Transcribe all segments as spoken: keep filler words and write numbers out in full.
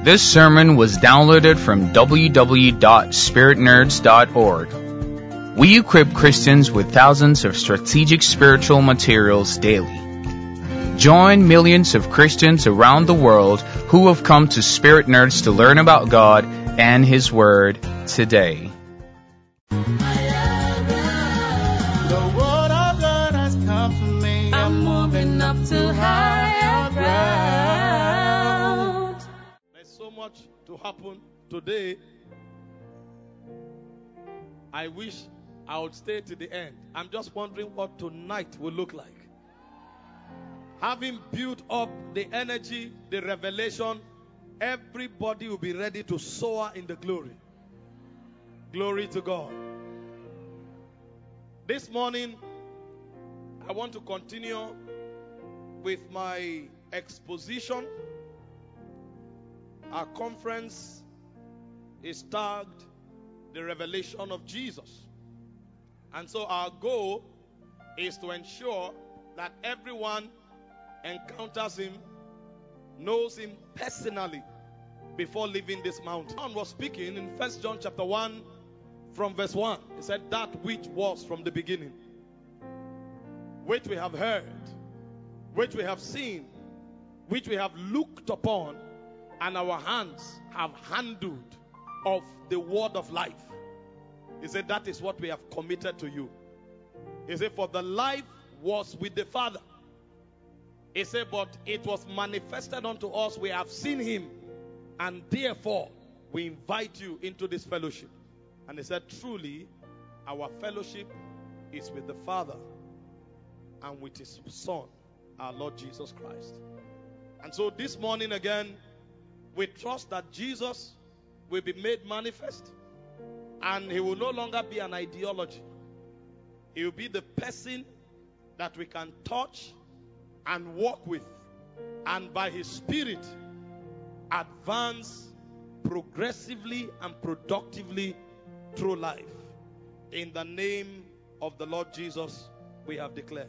This sermon was downloaded from w w w dot spirit nerds dot org. We equip Christians with thousands of strategic spiritual materials daily. Join millions of Christians around the world who have come to Spirit Nerds to learn about God and His Word today. The word of God has come to me. I'm moving up to higher ground. There's so much to happen today. I wish I would stay to the end. I'm just wondering what tonight will look like. Having built up the energy, the revelation, everybody will be ready to soar in the glory. Glory to God. This morning, I want to continue with my exposition. Our conference is tagged The Revelation of Jesus. And so our goal is to ensure that everyone encounters Him, knows Him personally before leaving this mountain. John was speaking in First John chapter one from verse one. He said, that which was from the beginning, which we have heard, which we have seen, which we have looked upon, and our hands have handled of the word of life. He said, that is what we have committed to you. He said, for the life was with the Father. He said, but it was manifested unto us. We have seen Him, and therefore we invite you into this fellowship. And he said, truly, our fellowship is with the Father and with His Son, our Lord Jesus Christ. And so this morning again, we trust that Jesus will be made manifest, and He will no longer be an ideology. He will be the person that we can touch and walk with, and by His Spirit advance progressively and productively through life. In the name of the Lord Jesus, we have declared.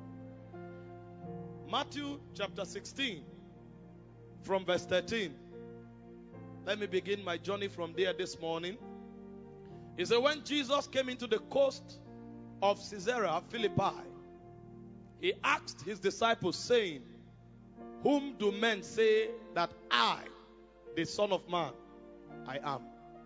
Matthew chapter sixteen, from verse thirteen. Let me begin my journey from there this morning. He said, when Jesus came into the coast of Caesarea Philippi, He asked His disciples, saying, whom do men say that I, the Son of Man, I am?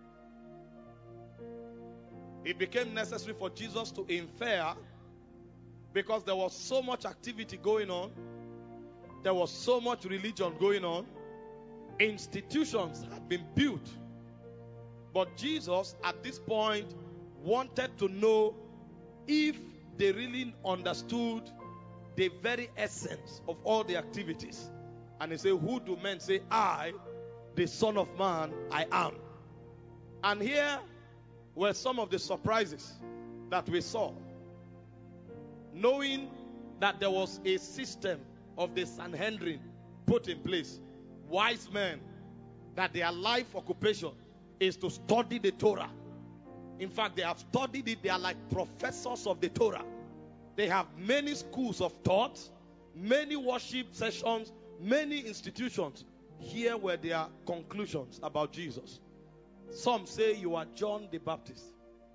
It became necessary for Jesus to infer, because there was so much activity going on. There was so much religion going on. Institutions had been built. But Jesus, at this point, wanted to know if they really understood the very essence of all the activities. And He said, who do men say I, the Son of Man, I am? And here were some of the surprises that we saw. Knowing that there was a system of the Sanhedrin put in place. Wise men, that their life occupation is to study the Torah. In fact, they have studied it. They are like professors of the Torah. They have many schools of thought, many worship sessions, many institutions. Here were their conclusions about Jesus. Some say you are John the Baptist.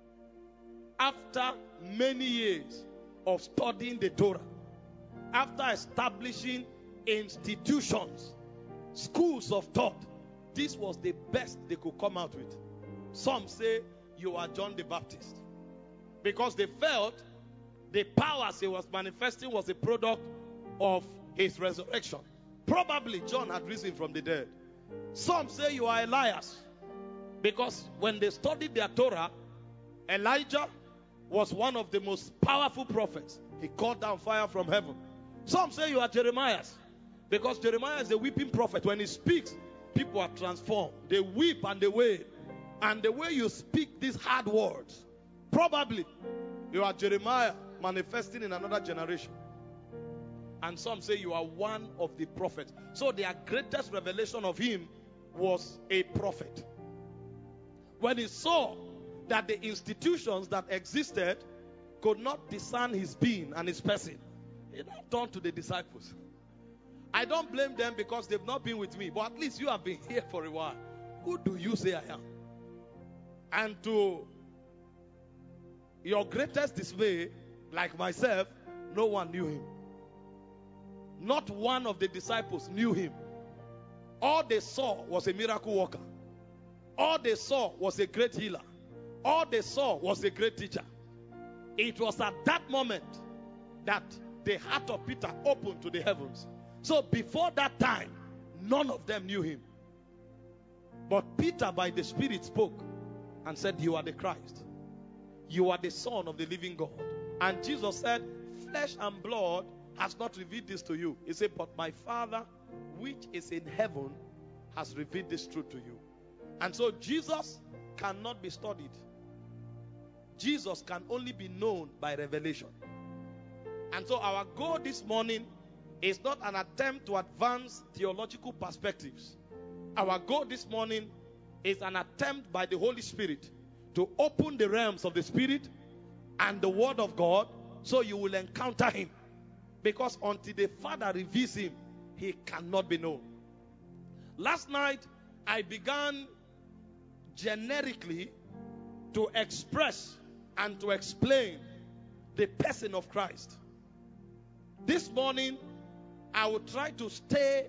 After many years of studying the Torah, after establishing institutions, schools of thought, this was the best they could come out with. Some say you are John the Baptist, because they felt the powers He was manifesting was a product of His resurrection. Probably John had risen from the dead. Some say you are Elias, because when they studied their Torah, Elijah was one of the most powerful prophets. He called down fire from heaven. Some say you are Jeremiah, because Jeremiah is a weeping prophet. When he speaks, people are transformed. They weep and they wail. And the way you speak these hard words, probably you are Jeremiah manifesting in another generation. And some say you are one of the prophets. So their greatest revelation of Him was a prophet. When he saw that the institutions that existed could not discern His being and His person, He now turned to the disciples. I don't blame them because they've not been with me, but at least you have been here for a while. Who do you say I am? And to your greatest dismay, like myself, no one knew him. Not one of the disciples knew him. All they saw was a miracle worker. All they saw was a great healer. All they saw was a great teacher. It was at that moment that the heart of Peter opened to the heavens. So before that time, none of them knew him. But Peter by the Spirit spoke and said, you are the Christ. You are the Son of the living God. And Jesus said, flesh and blood has not revealed this to you. He said, but my Father which is in heaven has revealed this truth to you. And so Jesus cannot be studied. Jesus can only be known by revelation. And so our goal this morning is not an attempt to advance theological perspectives. Our goal this morning is an attempt by the Holy Spirit to open the realms of the Spirit and the Word of God so you will encounter Him. Because until the Father reveals Him, He cannot be known. Last night, I began generically to express and to explain the person of Christ. This morning, I will try to stay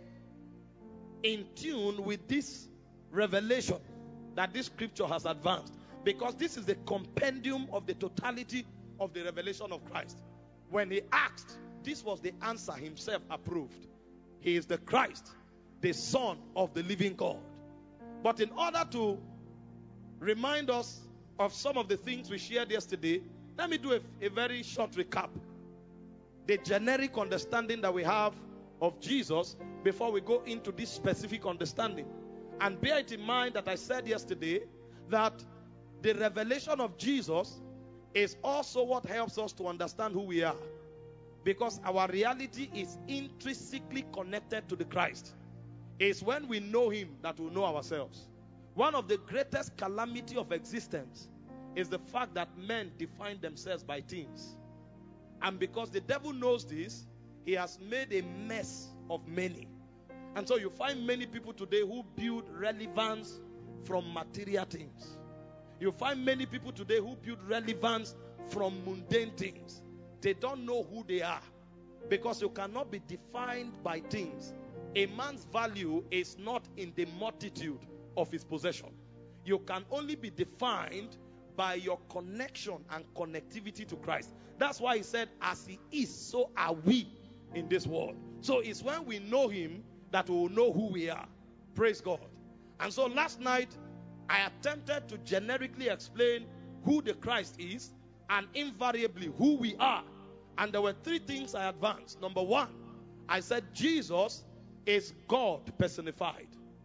in tune with this revelation that this scripture has advanced, because this is the compendium of the totality of the revelation of Christ. When he asked, this was the answer himself approved. He is the Christ, the Son of the living God. But in order to remind us of some of the things we shared yesterday, let me do a, a very short recap. The generic understanding that we have of Jesus before we go into this specific understanding. And bear it in mind that I said yesterday that the revelation of Jesus is also what helps us to understand who we are. Because our reality is intrinsically connected to the Christ. It's when we know Him that we know ourselves. One of the greatest calamity of existence is the fact that men define themselves by things. And because the devil knows this, he has made a mess of many. And so you find many people today who build relevance from material things. You find many people today who build relevance from mundane things. They don't know who they are, because you cannot be defined by things. A man's value is not in the multitude of his possession. You can only be defined by your connection and connectivity to Christ. That's why he said, as He is, so are we in this world. So it's when we know Him that we will know who we are. Praise God. And so last night, I attempted to generically explain who the Christ is and invariably who we are. And there were three things I advanced. Number one, I said Jesus is God personified.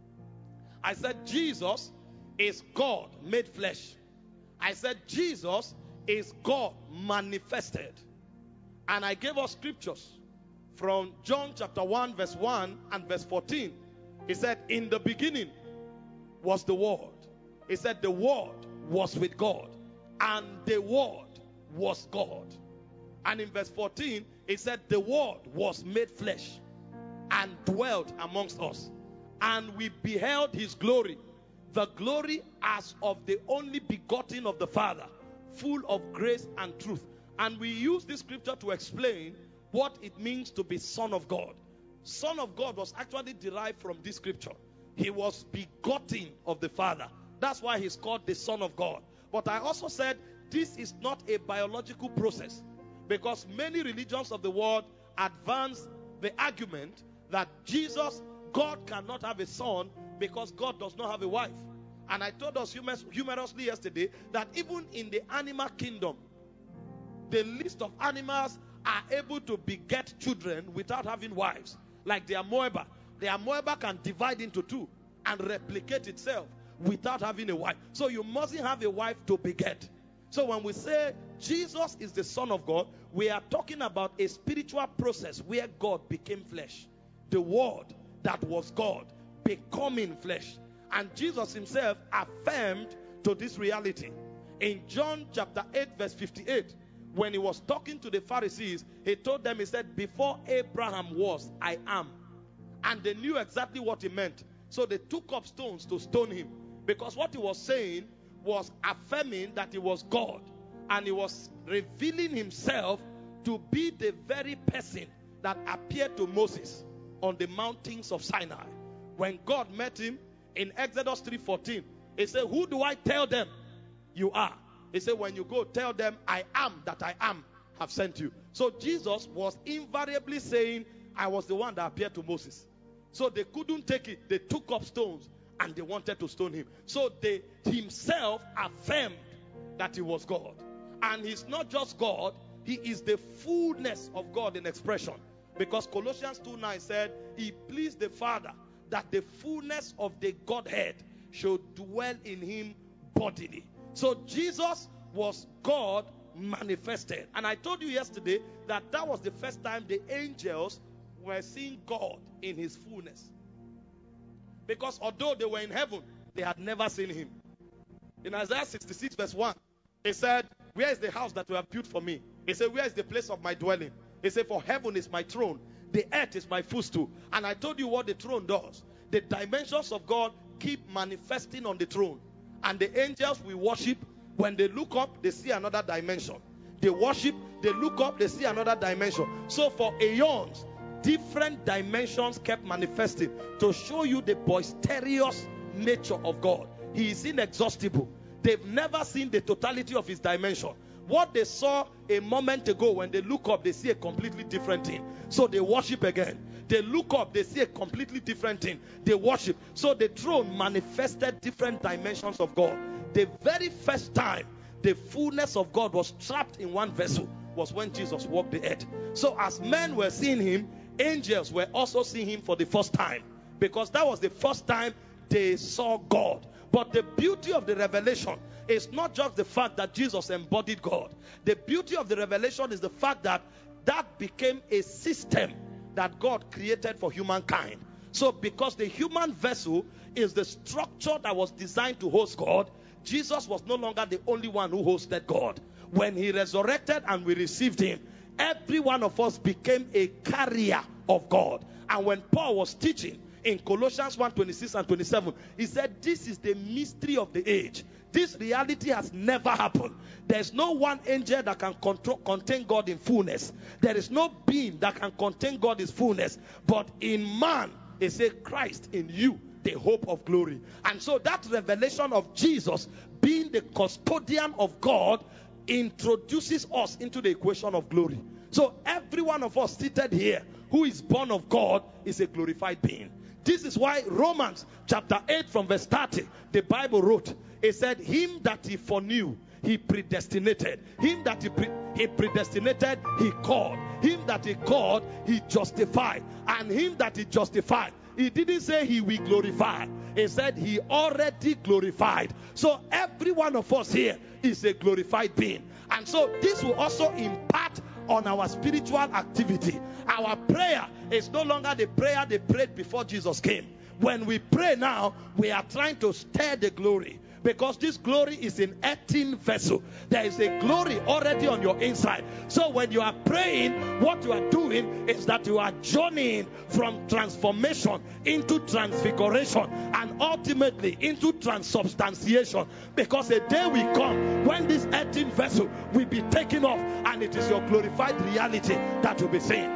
I said Jesus is God made flesh. I said Jesus is God manifested. And I gave us scriptures from John chapter one verse one and verse fourteen. He said, in the beginning was the Word. He said the Word was with God, and the Word was God. And in verse fourteen, he said the Word was made flesh and dwelt amongst us, and we beheld His glory, the glory as of the only begotten of the Father, full of grace and truth. And we use this scripture to explain what it means to be Son of God. Son of God was actually derived from this scripture. He was begotten of the Father. That's why He's called the Son of God. But I also said this is not a biological process, because many religions of the world advance the argument that Jesus, God, cannot have a son because God does not have a wife. And I told us humorously yesterday that even in the animal kingdom, the list of animals are able to beget children without having wives. Like the amoeba. The amoeba can divide into two and replicate itself without having a wife. So you mustn't have a wife to beget. So when we say Jesus is the Son of God, we are talking about a spiritual process where God became flesh. The Word that was God becoming flesh. And Jesus Himself affirmed to this reality. In John chapter eight verse fifty-eight, when He was talking to the Pharisees, He told them, He said, before Abraham was, I am. And they knew exactly what he meant. So they took up stones to stone him. Because what he was saying was affirming that he was God. And he was revealing himself to be the very person that appeared to Moses on the mountains of Sinai. When God met him in Exodus three fourteen, he said, who do I tell them you are? He said, when you go, tell them, I am that I am have sent you. So Jesus was invariably saying, I was the one that appeared to Moses. So they couldn't take it. They took up stones and they wanted to stone him. So they himself affirmed that he was God. And he's not just God, he is the fullness of God in expression. Because Colossians two nine said, he pleased the Father that the fullness of the Godhead should dwell in him bodily. So Jesus was God manifested. And I told you yesterday that that was the first time the angels were seeing God in his fullness. Because although they were in heaven, they had never seen him. In Isaiah sixty-six verse one, he said, where is the house that you have built for me? He said, where is the place of my dwelling? He said, for heaven is my throne, the earth is my footstool. And I told you what the throne does. The dimensions of God keep manifesting on the throne. And the angels we worship, when they look up, they see another dimension. They worship, they look up, they see another dimension. So for aeons, different dimensions kept manifesting to show you the boisterous nature of God. He is inexhaustible. They've never seen the totality of his dimension. What they saw a moment ago, when they look up, they see a completely different thing. So they worship again. They look up, they see a completely different thing. They worship. So the throne manifested different dimensions of God. The very first time the fullness of God was trapped in one vessel was when Jesus walked the earth. So as men were seeing him, angels were also seeing him for the first time. Because that was the first time they saw God. But the beauty of the revelation is not just the fact that Jesus embodied God. The beauty of the revelation is the fact that that became a system that God created for humankind. So because the human vessel is the structure that was designed to host God, Jesus was no longer the only one who hosted God. When he resurrected and we received him, every one of us became a carrier of God. And when Paul was teaching in Colossians one twenty-six and twenty-seven, he said, this is the mystery of the age. This reality has never happened. There's no one angel that can control, contain God in fullness. There is no being that can contain God in fullness. But in man, it says Christ in you, the hope of glory. And so that revelation of Jesus being the custodian of God introduces us into the equation of glory. So every one of us seated here who is born of God is a glorified being. This is why Romans chapter eight from verse thirty, the Bible wrote, it said, him that he foreknew, he predestinated. Him that he, pre he predestinated, he called. Him that he called, he justified. And him that he justified, he didn't say he will glorify. He said he already glorified. So every one of us here is a glorified being. And so this will also impart on our spiritual activity. Our prayer is no longer the prayer they prayed before Jesus came. When we pray now, we are trying to stir the glory. Because this glory is in earthen vessel. There is a glory already on your inside. So when you are praying, what you are doing is that you are journeying from transformation into transfiguration and ultimately into transubstantiation. Because a day will come when this earthen vessel will be taken off and it is your glorified reality that will be seen.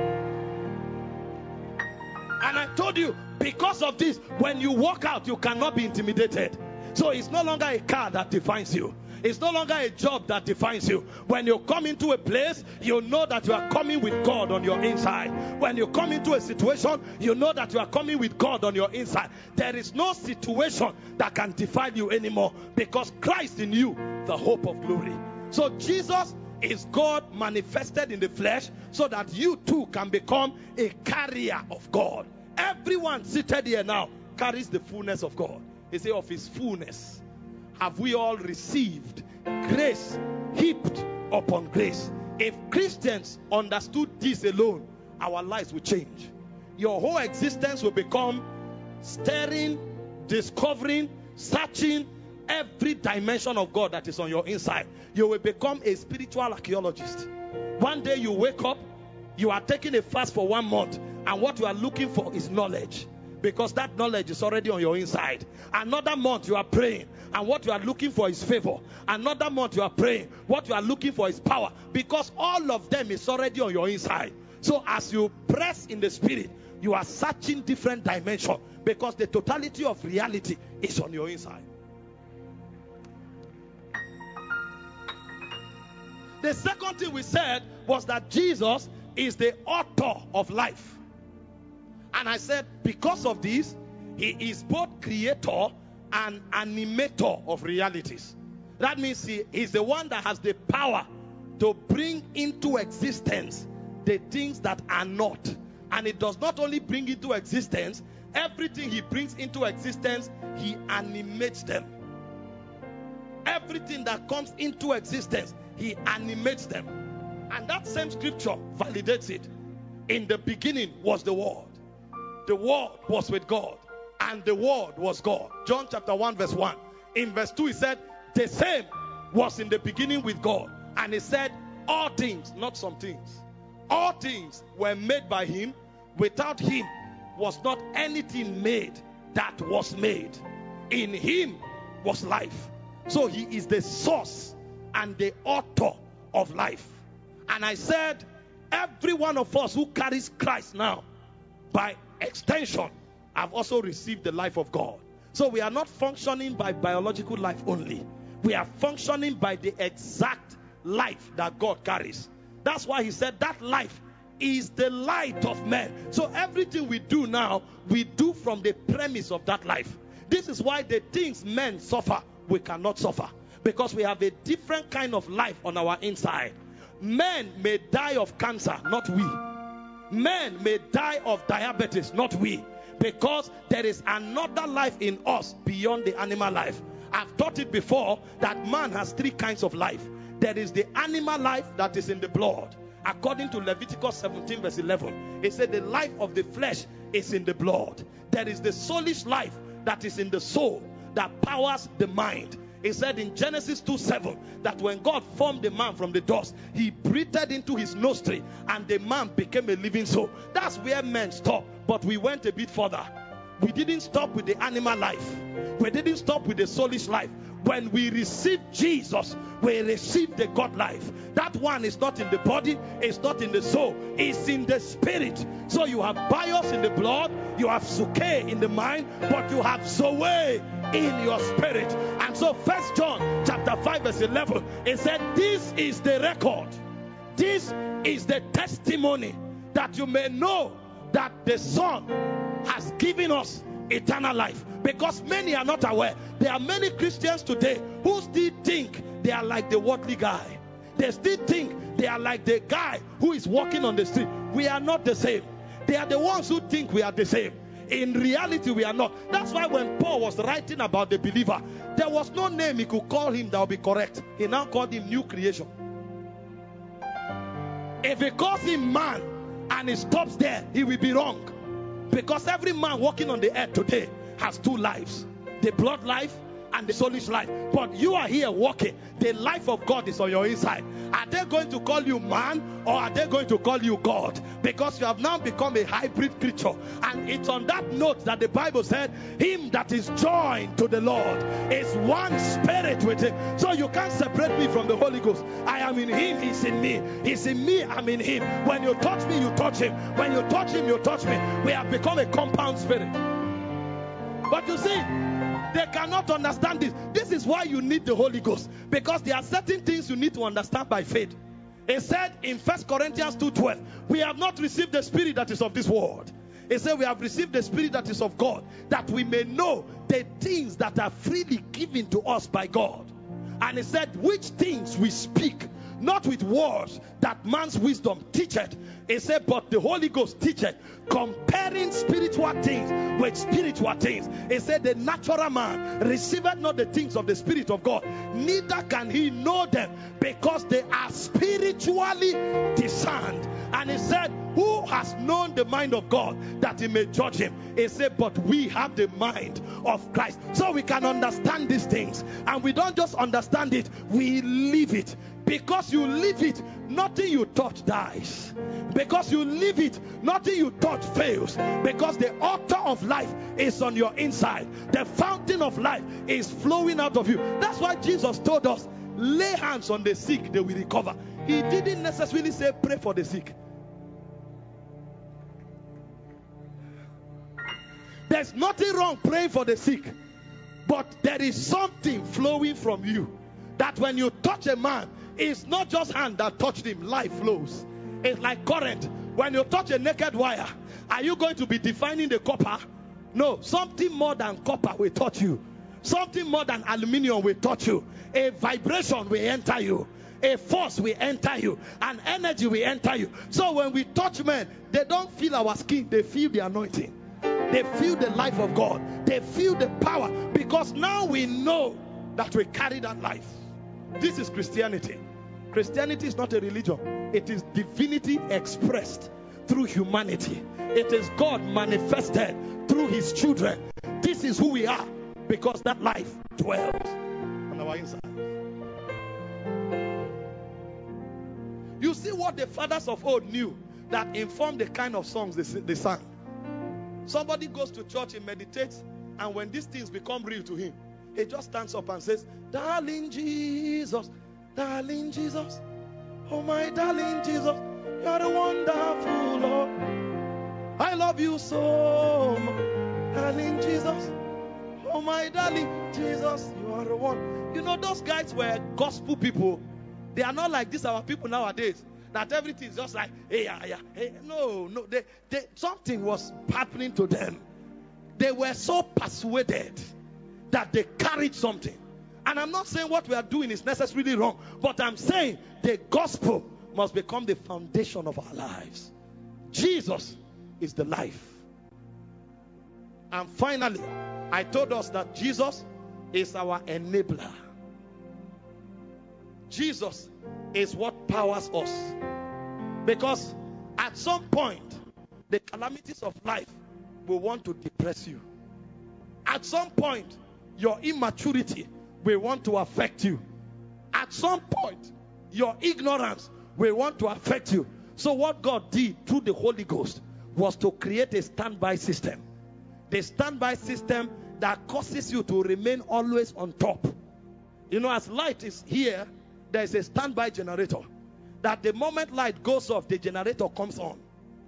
And I told you, because of this, when you walk out, you cannot be intimidated. So it's no longer a car that defines you. It's no longer a job that defines you. When you come into a place, you know that you are coming with God on your inside. When you come into a situation, you know that you are coming with God on your inside. There is no situation that can define you anymore, because Christ in you, the hope of glory. So Jesus is God manifested in the flesh, so that you too can become a carrier of God. Everyone seated here now carries the fullness of God. He said, of his fullness have we all received grace heaped upon grace. If Christians understood this alone, our lives will change. Your whole existence will become stirring, discovering, searching every dimension of God that is on your inside. You will become a spiritual archaeologist. One day you wake up, you are taking a fast for one month, And what you are looking for is knowledge, because that knowledge is already on your inside. Another month you are praying, and what you are looking for is favor. Another month you are praying, what you are looking for is power, because all of them is already on your inside. So as you press in the spirit, you are searching different dimensions, because the totality of reality is on your inside. The second thing we said was that Jesus is the author of life. And I said, because of this, he is both creator and animator of realities. That means he is the one that has the power to bring into existence the things that are not. And it does not only bring into existence, everything he brings into existence, he animates them. Everything that comes into existence, he animates them. And that same scripture validates it. In the beginning was the Word. The Word was with God, and the Word was God. John chapter one verse one. In verse two he said, the same was in the beginning with God. And he said, all things, not some things, all things were made by him. Without him was not anything made that was made. In him was life. So he is the source and the author of life. And I said, every one of us who carries Christ now, by extension, have also received the life of God. So we are not functioning by biological life only. We are functioning by the exact life that God carries. That's why he said that life is the light of men. So everything we do now, we do from the premise of that life. This is why the things men suffer, we cannot suffer. Because we have a different kind of life on our inside. Men may die of cancer, not we. Men may die of diabetes, not we. Because there is another life in us beyond the animal life. I've taught it before that man has three kinds of life. There is the animal life that is in the blood. According to Leviticus seventeen verse eleven, it said the life of the flesh is in the blood. There is the soulish life that is in the soul, that powers the mind. It said in Genesis two seven that when God formed the man from the dust, he breathed into his nostril and the man became a living soul. That's where men stop. But we went a bit further. We didn't stop with the animal life. We didn't stop with the soulish life. When we receive Jesus, we receive the God life. That one is not in the body, it's not in the soul, it's in the spirit. So you have bios in the blood, you have suke in the mind, but you have zoe in your spirit. And so First John chapter five verse eleven, it said, this is the record, this is the testimony, that you may know that the Son has given us eternal life. Because many are not aware. There are many Christians today who still think they are like the worldly guy. They still think they are like the guy who is walking on the street. We are not the same. They are the ones who think we are the same. In reality, we are not. That's why when Paul was writing about the believer, there was no name he could call him that would be correct. He now called him new creation. If he calls him man and he stops there, he will be wrong. Because every man walking on the earth today has two lives. The blood life and the soulish life. But you are here walking. The life of God is on your inside. Are they going to call you man, or are they going to call you God? Because you have now become a hybrid creature. And it's on that note that the Bible said, him that is joined to the Lord is one spirit with him. So you can't separate me from the Holy Ghost. I am in him, he's in me. He's in me, I'm in him. When you touch me, you touch him. When you touch him, you touch me. We have become a compound spirit. But you see, they cannot understand this. This is why you need the Holy Ghost. Because there are certain things you need to understand by faith. It said in First Corinthians two twelve, we have not received the spirit that is of this world. It said we have received the spirit that is of God, that we may know the things that are freely given to us by God. And it said, which things we speak, not with words that man's wisdom teacheth. It said, but the Holy Ghost teacheth, comparing spiritual things with spiritual things. It said, the natural man receiveth not the things of the Spirit of God, neither can he know them, because they are spiritually discerned. And it said, who has known the mind of God that he may judge him? It said, but we have the mind of Christ. So we can understand these things, and we don't just understand it, we live it. Because you live it, nothing you touch dies. Because you live it, nothing you touch fails. Because the author of life is on your inside. The fountain of life is flowing out of you. That's why Jesus told us, lay hands on the sick, they will recover. He didn't necessarily say pray for the sick. There's nothing wrong praying for the sick. But there is something flowing from you. That when you touch a man, it's not just hand that touched him, life flows. It's like current. When you touch a naked wire, are you going to be defining the copper? No, something more than copper will touch you. Something more than aluminium will touch you. A vibration will enter you. A force will enter you. An energy will enter you. So when we touch men, they don't feel our skin, they feel the anointing. They feel the life of God. They feel the power. Because now we know that we carry that life. This is Christianity. Christianity is not a religion. It is divinity expressed through humanity. It is God manifested through his children. This is who we are because that life dwells on our inside. You see what the fathers of old knew that informed the kind of songs they, they sang. Somebody goes to church, he meditates, and when these things become real to him, he just stands up and says, darling Jesus, darling Jesus, oh my darling Jesus, you're a wonderful Lord. I love you so much, darling Jesus, oh my darling Jesus, you are the one. You know, those guys were gospel people. They are not like this, our people nowadays, that everything is just like, hey, yeah, yeah, hey. No, no, they, they, something was happening to them. They were so persuaded that they carried something. And I'm not saying what we are doing is necessarily wrong, but I'm saying the gospel must become the foundation of our lives. Jesus is the life. And finally, I told us that Jesus is our enabler. Jesus is what powers us. Because at some point, the calamities of life will want to depress you. At some point, your immaturity will want to affect you. At some point, your ignorance will want to affect you. So what God did through the Holy Ghost was to create a standby system. The standby system that causes you to remain always on top. You know, as light is here, there is a standby generator. That the moment light goes off, the generator comes on.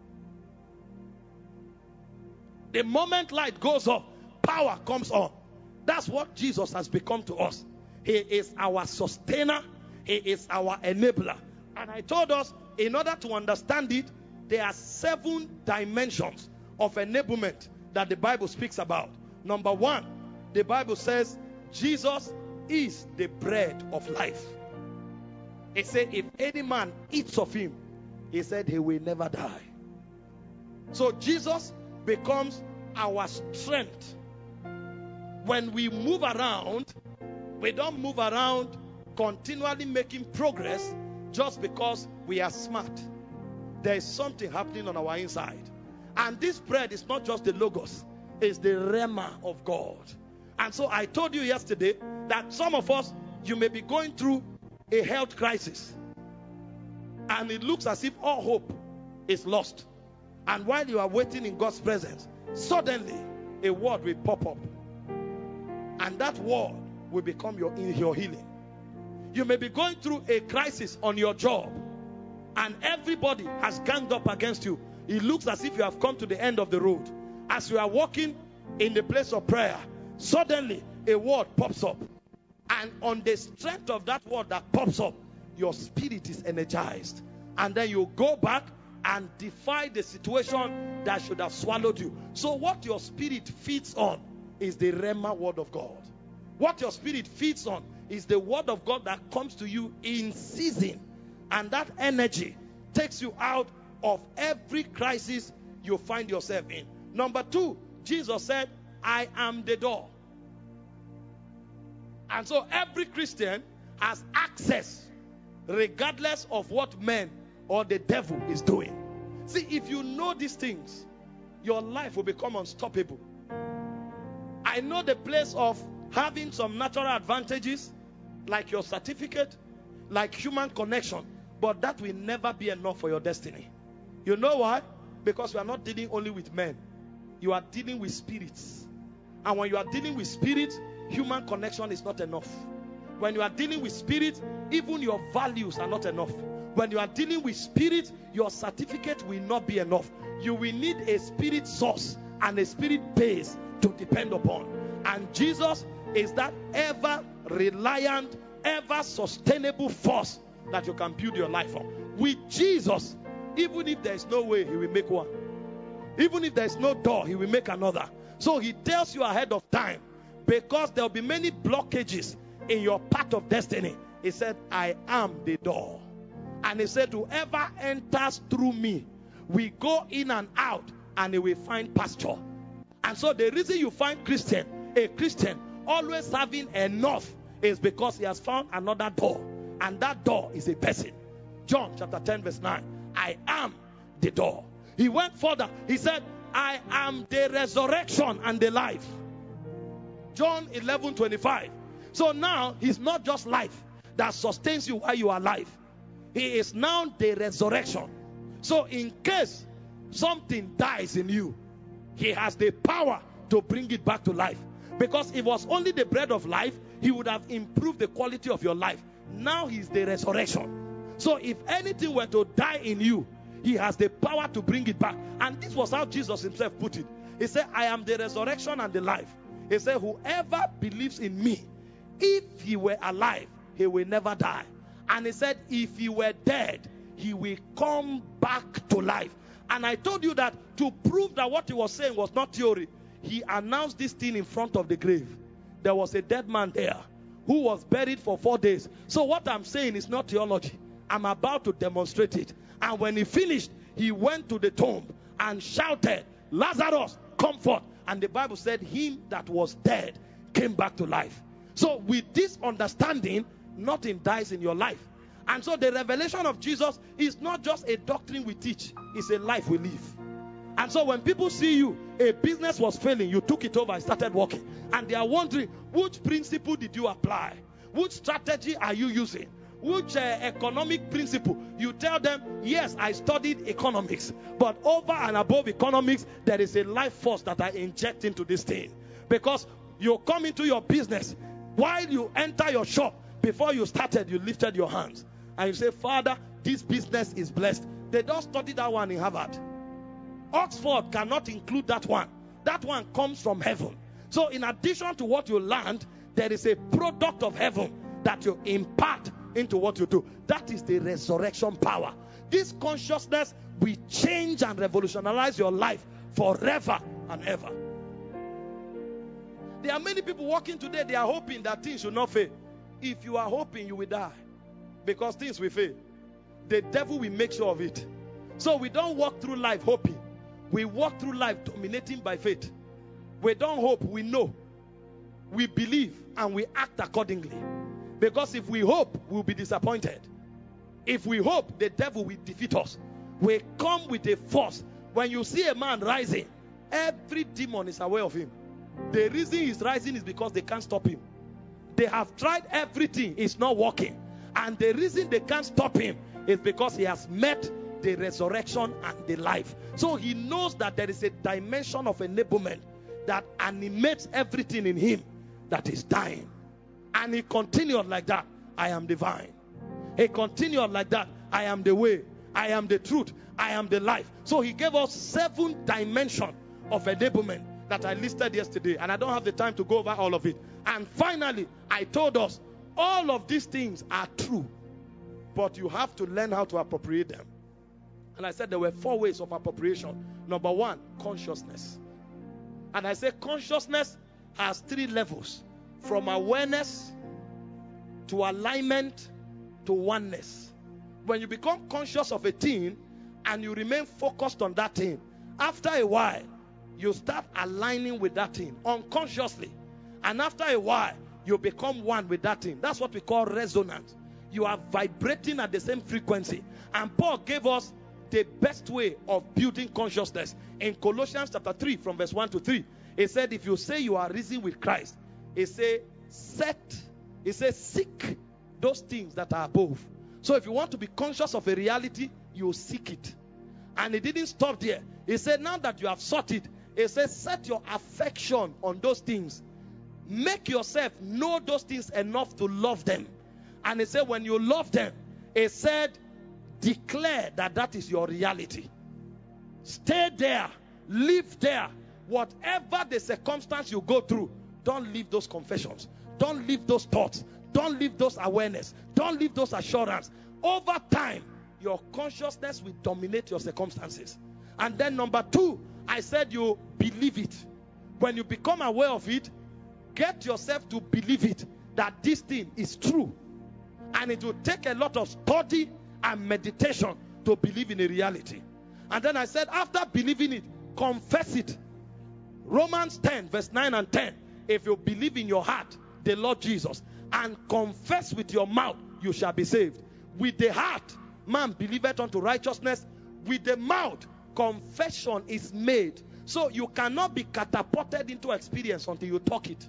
The moment light goes off, power comes on. That's what Jesus has become to us. He is our sustainer. He is our enabler. And I told us, in order to understand it, there are seven dimensions of enablement that the Bible speaks about. Number one, the Bible says, Jesus is the bread of life. It said, if any man eats of him, he said he will never die. So Jesus becomes our strength. When we move around, we don't move around continually making progress just because we are smart. There is something happening on our inside. And this bread is not just the logos, it's the rhema of God. And so I told you yesterday that some of us, you may be going through a health crisis. And it looks as if all hope is lost. And while you are waiting in God's presence, suddenly a word will pop up. And that word will become your, your healing. You may be going through a crisis on your job. And everybody has ganged up against you. It looks as if you have come to the end of the road. As you are walking in the place of prayer, suddenly a word pops up. And on the strength of that word that pops up, your spirit is energized. And then you go back and defy the situation that should have swallowed you. So what your spirit feeds on is the Rhema word of God. What your spirit feeds on is the word of God that comes to you in season. And that energy takes you out of every crisis you find yourself in. Number two, Jesus said, I am the door. And so every Christian has access regardless of what men or the devil is doing. See, if you know these things, your life will become unstoppable. I know the place of having some natural advantages, like your certificate, like human connection, but that will never be enough for your destiny. You know why? Because you are not dealing only with men. You are dealing with spirits. And when you are dealing with spirits, human connection is not enough. When you are dealing with spirits, even your values are not enough. When you are dealing with spirits, your certificate will not be enough. You will need a spirit source and a spirit base to depend upon. And Jesus is that ever reliant, ever sustainable force that you can build your life on. With Jesus, even if there is no way, he will make one. Even if there is no door, he will make another. So he tells you ahead of time, because there will be many blockages in your path of destiny. He said, I am the door. And he said, whoever enters through me, we go in and out, and he will find pasture. And so the reason you find Christian, a Christian, always having enough is because he has found another door. And that door is a person. John chapter ten verse nine. I am the door. He went further. He said, I am the resurrection and the life. John eleven twenty-five. So now he's not just life that sustains you while you are alive. He is now the resurrection. So in case something dies in you, he has the power to bring it back to life. Because if it was only the bread of life, he would have improved the quality of your life. Now he's the resurrection. So if anything were to die in you, he has the power to bring it back. And this was how Jesus himself put it. He said, I am the resurrection and the life. He said, whoever believes in me, if he were alive, he will never die. And he said, if he were dead, he will come back to life. And I told you that to prove that what he was saying was not theory, he announced this thing in front of the grave. There was a dead man there who was buried for four days. So what I'm saying is not theology. I'm about to demonstrate it. And when he finished, he went to the tomb and shouted, Lazarus, come forth. And the Bible said, him that was dead came back to life. So with this understanding, nothing dies in your life. And so the revelation of Jesus is not just a doctrine we teach, it's a life we live. And so when people see you, a business was failing, you took it over and started working. And they are wondering, which principle did you apply? Which strategy are you using? Which uh, economic principle? You tell them, yes, I studied economics. But over and above economics, there is a life force that I inject into this thing. Because you come into your business, while you enter your shop, before you started, you lifted your hands. And you say, Father, this business is blessed. They don't study that one in Harvard. Oxford cannot include that one. That one comes from heaven. So in addition to what you learned, there is a product of heaven that you impart into what you do. That is the resurrection power. This consciousness will change and revolutionize your life forever and ever. There are many people walking today, they are hoping that things will not fail. If you are hoping, you will die. Because things will fail. The devil will make sure of it. So we don't walk through life hoping. We walk through life dominating by faith. We don't hope, we know. We believe and we act accordingly. Because if we hope, we'll be disappointed. If we hope, the devil will defeat us. We come with a force. When you see a man rising, every demon is aware of him. The reason he's rising is because they can't stop him. They have tried everything, it's not working. And the reason they can't stop him is because he has met the resurrection and the life. So he knows that there is a dimension of enablement that animates everything in him that is dying. And he continued like that. I am divine. He continued like that. I am the way. I am the truth. I am the life. So he gave us seven dimensions of enablement that I listed yesterday. And I don't have the time to go over all of it. And finally, I told us all of these things are true. But you have to learn how to appropriate them. And I said there were four ways of appropriation. Number one, consciousness. And I said consciousness has three levels. From awareness to alignment to oneness. When you become conscious of a thing and you remain focused on that thing, after a while, you start aligning with that thing unconsciously. And after a while, you become one with that thing. That's what we call resonance. You are vibrating at the same frequency. And Paul gave us the best way of building consciousness. In Colossians chapter three, from verse one to three, he said, if you say you are risen with Christ, he said, set, he said, seek those things that are above. So if you want to be conscious of a reality, you seek it. And it didn't stop there. He said, now that you have sought it, he says, set your affection on those things. Make yourself know those things enough to love them. And he said, when you love them, he said, declare that that is your reality. Stay there. Live there. Whatever the circumstance you go through, don't leave those confessions. Don't leave those thoughts. Don't leave those awareness. Don't leave those assurance. Over time, your consciousness will dominate your circumstances. And then number two, I said you believe it. When you become aware of it, get yourself to believe it, that this thing is true. And it will take a lot of study and meditation to believe in a reality. And then I said, after believing it, confess it. Romans ten, verse nine and ten. If you believe in your heart the Lord Jesus and confess with your mouth, you shall be saved. With the heart, man believeth unto righteousness. With the mouth, confession is made. So you cannot be catapulted into experience until you talk it.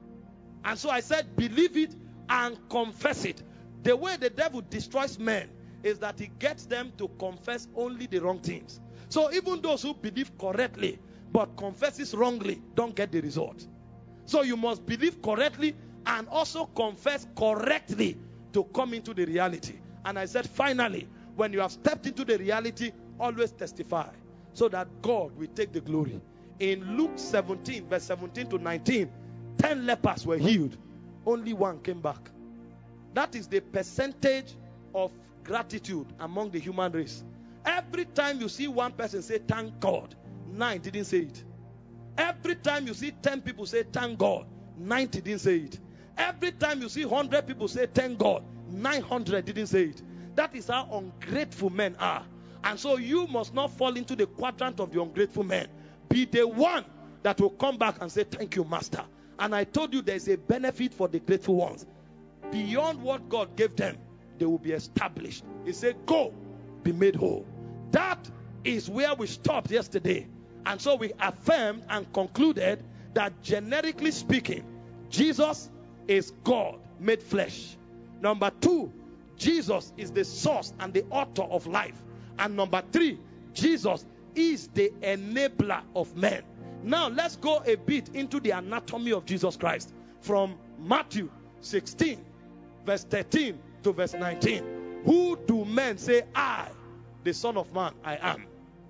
And so I said, believe it and confess it. The way the devil destroys men is that he gets them to confess only the wrong things. So even those who believe correctly but confesses wrongly don't get the result. So you must believe correctly and also confess correctly to come into the reality. And I said, finally, when you have stepped into the reality, always testify so that God will take the glory. In Luke seventeen, verse seventeen to nineteen, ten lepers were healed. Only one came back. That is the percentage of gratitude among the human race. Every time you see one person say, thank God, nine didn't say it. Every time you see ten people say, thank God, ninety didn't say it. Every time you see one hundred people say, thank God, nine hundred didn't say it. That is how ungrateful men are. And so you must not fall into the quadrant of the ungrateful men. Be the one that will come back and say, thank you, Master. And I told you there is a benefit for the grateful ones. Beyond what God gave them, they will be established. He said, go, be made whole. That is where we stopped yesterday. And so we affirmed and concluded that generically speaking, Jesus is God made flesh. Number two, Jesus is the source and the author of life. And number three, Jesus is the enabler of men. Now let's go a bit into the anatomy of Jesus Christ. From Matthew sixteen, verse thirteen to verse nineteen. Who do men say I, the Son of Man, I am?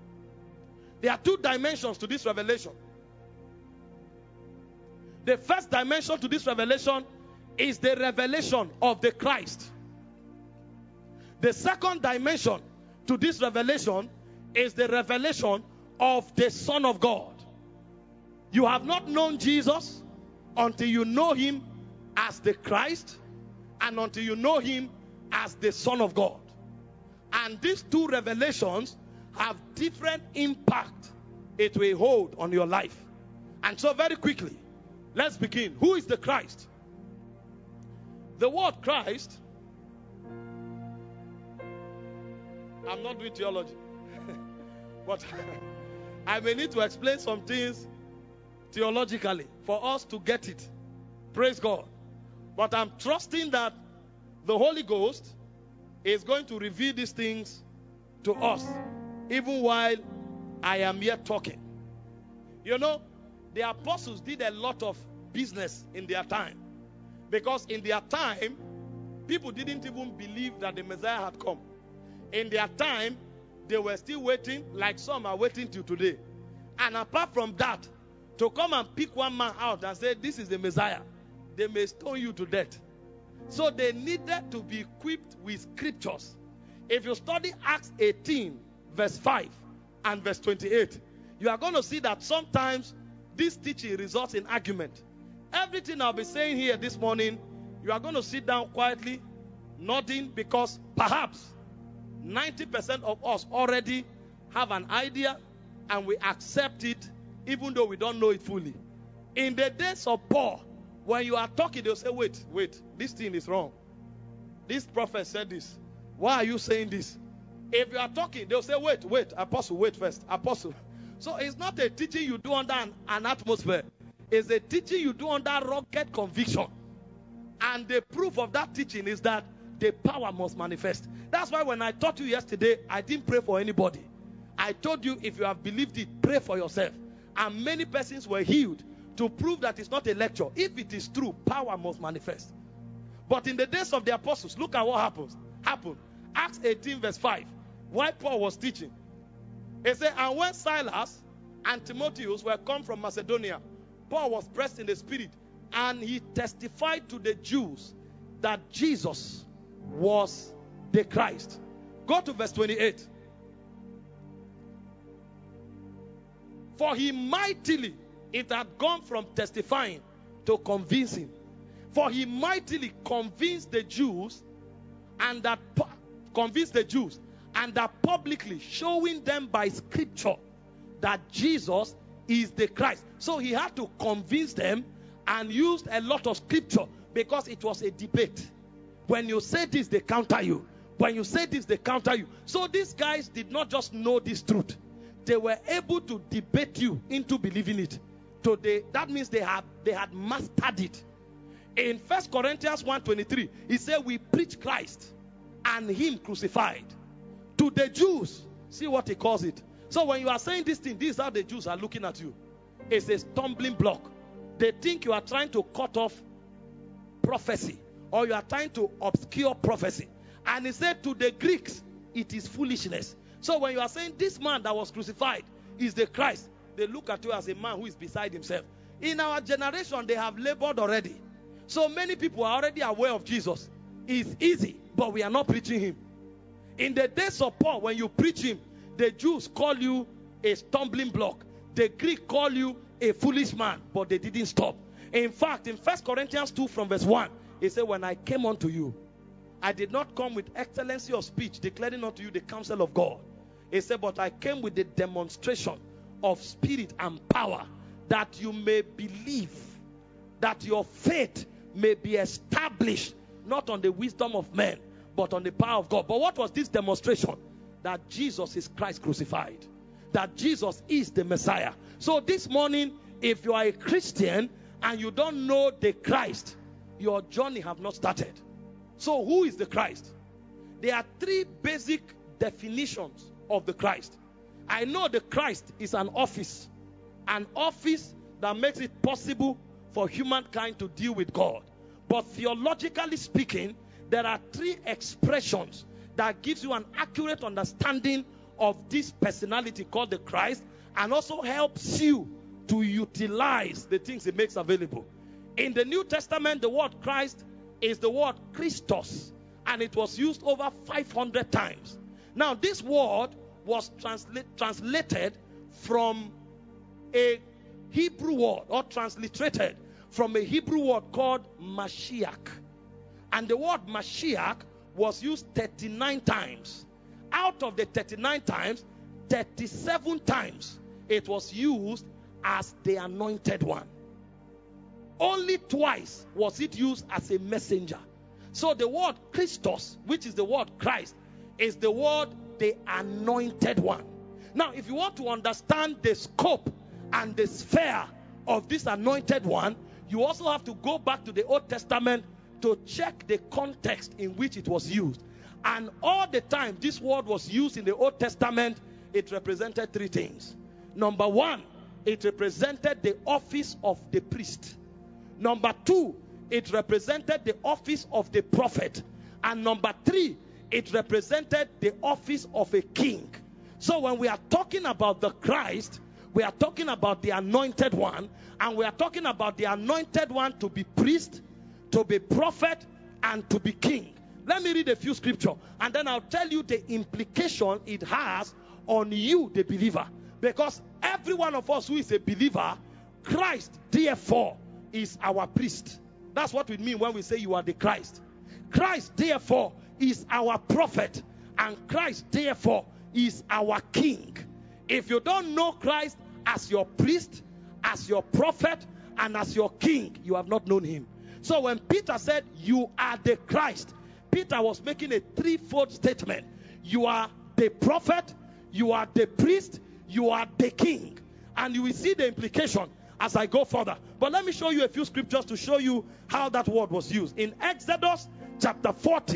There are two dimensions to this revelation. The first dimension to this revelation is the revelation of the Christ. The second dimension to this revelation is the revelation of the Son of God. You have not known Jesus until you know him as the Christ and until you know him as the Son of God. And these two revelations have different impact it will hold on your life. And so very quickly, let's begin. Who is the Christ? The word Christ, I'm not doing theology, but I may need to explain some things theologically for us to get it. Praise God. But I'm trusting that the Holy Ghost is going to reveal these things to us, even while I am here talking. You know, the apostles did a lot of business in their time. Because in their time, people didn't even believe that the Messiah had come. In their time, they were still waiting, like some are waiting till today. And apart from that, to come and pick one man out and say, this is the Messiah, they may stone you to death. So they needed to be equipped with scriptures. If you study Acts eighteen, verse five and verse twenty-eight, you are going to see that sometimes this teaching results in argument. Everything I'll be saying here this morning, you are going to sit down quietly, nodding, because perhaps ninety percent of us already have an idea and we accept it even though we don't know it fully. In the days of Paul, when you are talking, they'll say, wait, wait, this thing is wrong. This prophet said this. Why are you saying this? If you are talking, they'll say, wait, wait, apostle, wait first, apostle. So it's not a teaching you do under an, an atmosphere. It's a teaching you do under rugged conviction. And the proof of that teaching is that the power must manifest. That's why when I taught you yesterday, I didn't pray for anybody. I told you, if you have believed it, pray for yourself. And many persons were healed to prove that it's not a lecture. If it is true, power must manifest. But in the days of the apostles, look at what happens. Happened. Acts eighteen verse five. While Paul was teaching, he said, and when Silas and Timotheus were come from Macedonia, Paul was pressed in the spirit, and he testified to the Jews that Jesus was the Christ. Go to verse twenty-eight. For he mightily, it had gone from testifying to convincing. For he mightily convinced the Jews, and that convinced the Jews, and that publicly showing them by scripture that Jesus is the Christ. So he had to convince them and used a lot of scripture because it was a debate. When you say this, they counter you. When you say this, they counter you. So these guys did not just know this truth. They were able to debate you into believing it. So they, that means they had, they had mastered it. In First Corinthians one twenty-three, he said, we preach Christ and him crucified. To the Jews, see what he calls it. So when you are saying this thing, this is how the Jews are looking at you. It's a stumbling block. They think you are trying to cut off prophecy, or you are trying to obscure prophecy. And he said to the Greeks, it is foolishness. So when you are saying this man that was crucified is the Christ, they look at you as a man who is beside himself. In our generation, they have labored already. So many people are already aware of Jesus. It's easy, but we are not preaching him. In the days of Paul, when you preach him, the Jews call you a stumbling block. The Greek call you a foolish man, but they didn't stop. In fact, in First Corinthians two from verse one, he said, when I came unto you, I did not come with excellency of speech, declaring unto you the counsel of God. He said, but I came with the demonstration of spirit and power, that you may believe, that your faith may be established, not on the wisdom of men, but on the power of God. But what was this demonstration? That Jesus is Christ crucified. That Jesus is the Messiah. So this morning, if you are a Christian and you don't know the Christ, your journey have not started. So who is the Christ? There are three basic definitions of the Christ. I know the Christ is an office. An office that makes it possible for humankind to deal with God. But theologically speaking, there are three expressions that gives you an accurate understanding of this personality called the Christ, and also helps you to utilize the things he makes available. In the New Testament, the word Christ is the word Christos, and it was used over five hundred times. Now, this word was transla- translated from a Hebrew word, or transliterated from a Hebrew word called Mashiach. And the word Mashiach was used thirty-nine times. Out of the thirty-nine times, thirty-seven times it was used as the anointed one. Only twice was it used as a messenger. So the word Christos, which is the word Christ, is the word the anointed one. Now, if you want to understand the scope and the sphere of this anointed one, you also have to go back to the Old Testament to check the context in which it was used. And all the time this word was used in the Old Testament, it represented three things. Number one, it represented the office of the priest. Number two, it represented the office of the prophet. And number three, it represented the office of a king. So when we are talking about the Christ, we are talking about the anointed one, and we are talking about the anointed one to be priest, to be prophet, and to be king. Let me read a few scriptures, and then I'll tell you the implication it has on you, the believer. Because every one of us who is a believer, Christ, therefore, is our priest. That's what we mean when we say you are the Christ. Christ, therefore, is our prophet, and Christ, therefore, is our king. If you don't know Christ as your priest, as your prophet, and as your king, you have not known him. So when Peter said, you are the Christ, Peter was making a threefold statement. You are the prophet, you are the priest, you are the king. And you will see the implication as I go further. But let me show you a few scriptures to show you how that word was used. In Exodus chapter forty,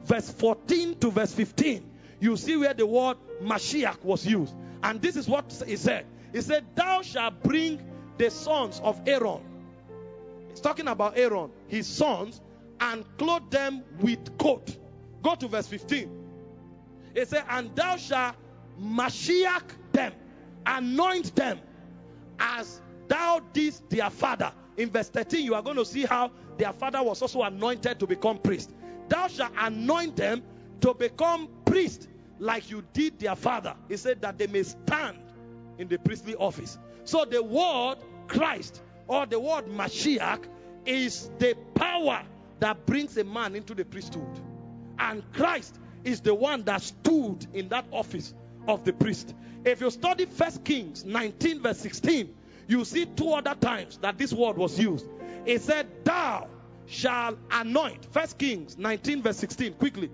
verse fourteen to verse fifteen, you see where the word Mashiach was used. And this is what he said. He said, thou shalt bring the sons of Aaron. It's talking about Aaron, his sons, and clothe them with coat. Go to verse fifteen. It said, and thou shalt Mashiach them, anoint them, as thou didst their father. In verse thirteen, you are going to see how their father was also anointed to become priest. Thou shalt anoint them to become priest, like you did their father. He said that they may stand in the priestly office. So the word Christ, or the word Mashiach, is the power that brings a man into the priesthood. And Christ is the one that stood in that office of the priest. If you study First Kings nineteen verse sixteen, you see two other times that this word was used. It said, thou shalt anoint. First Kings nineteen verse sixteen, quickly.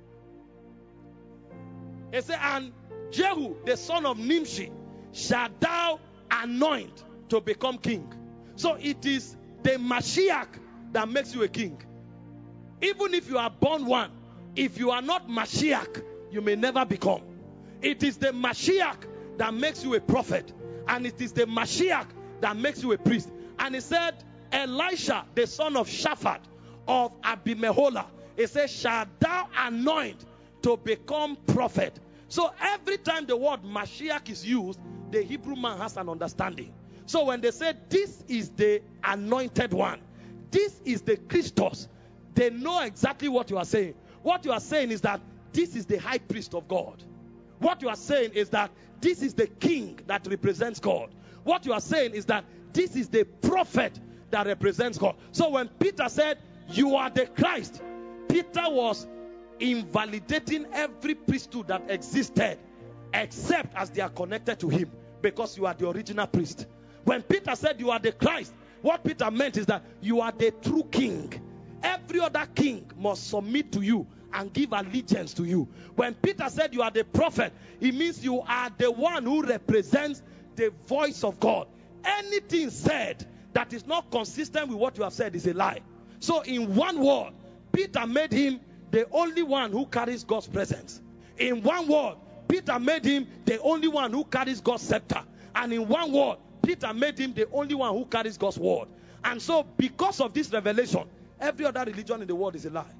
It said, and Jehu, the son of Nimshi, shalt thou anoint to become king. So it is the Mashiach that makes you a king. Even if you are born one, if you are not Mashiach, you may never become. It is the Mashiach that makes you a prophet. And it is the Mashiach that makes you a priest. And he said, Elisha, the son of Shaphat of Abimeholah, he said, shalt thou anoint to become prophet. So every time the word Mashiach is used, the Hebrew man has an understanding. So when they say this is the anointed one, this is the Christos, they know exactly what you are saying. What you are saying is that this is the high priest of God. What you are saying is that this is the king that represents God. What you are saying is that this is the prophet that represents God. So when Peter said, you are the Christ, Peter was invalidating every priesthood that existed except as they are connected to him, because you are the original priest. When Peter said you are the Christ, what Peter meant is that you are the true king. Every other king must submit to you and give allegiance to you. When Peter said you are the prophet, it means you are the one who represents the voice of God. Anything said that is not consistent with what you have said is a lie. So in one word, Peter made him the only one who carries God's presence. In one word, Peter made him the only one who carries God's scepter. And in one word, Peter made him the only one who carries God's word. And so because of this revelation, every other religion in the world is a lie.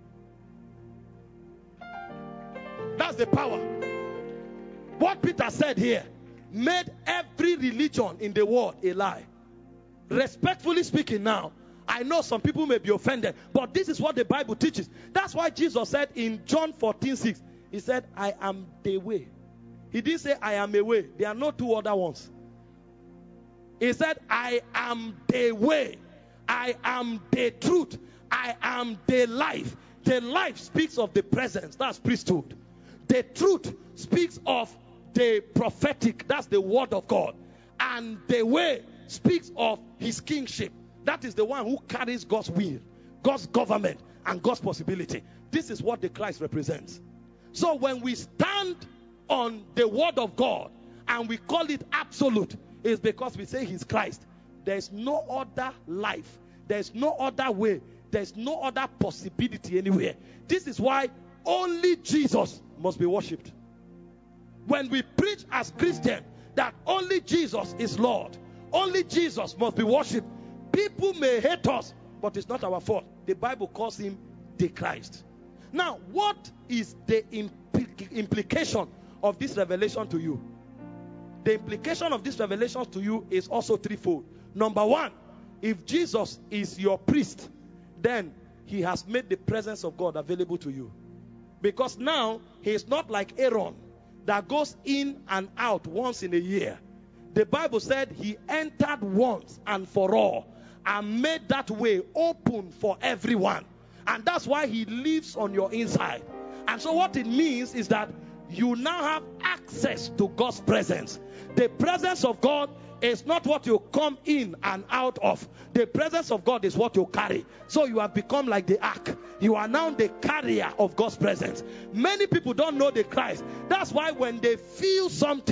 That's the power. What Peter said here made every religion in the world a lie. Respectfully speaking now, I know some people may be offended, but this is what the Bible teaches. That's why Jesus said in John fourteen six, he said, I am the way. He didn't say I am a way. There are no two other ones. He said, I am the way. I am the truth. I am the life. The life speaks of the presence. That's priesthood. The truth speaks of the prophetic. That's the word of God. And the way speaks of his kingship. That is the one who carries God's will, God's government, and God's possibility. This is what the Christ represents. So when we stand on the word of God and we call it absolute, it's because we say he's Christ. There's no other life. There's no other way. There's no other possibility anywhere. This is why only Jesus must be worshipped. When we preach as Christians that only Jesus is Lord, only Jesus must be worshipped, people may hate us, but it's not our fault. The Bible calls him the Christ. Now, what is the impl- implication of this revelation to you? The implication of this revelation to you is also threefold. Number one, if Jesus is your priest, then he has made the presence of God available to you. Because now, he is not like Aaron that goes in and out once in a year. The Bible said he entered once and for all and made that way open for everyone. And that's why he lives on your inside. And so what it means is that you now have access to God's presence. The presence of God is not what you come in and out of. The presence of God is what you carry. So you have become like the ark. You are now the carrier of God's presence. Many people don't know the Christ. That's why when they feel something,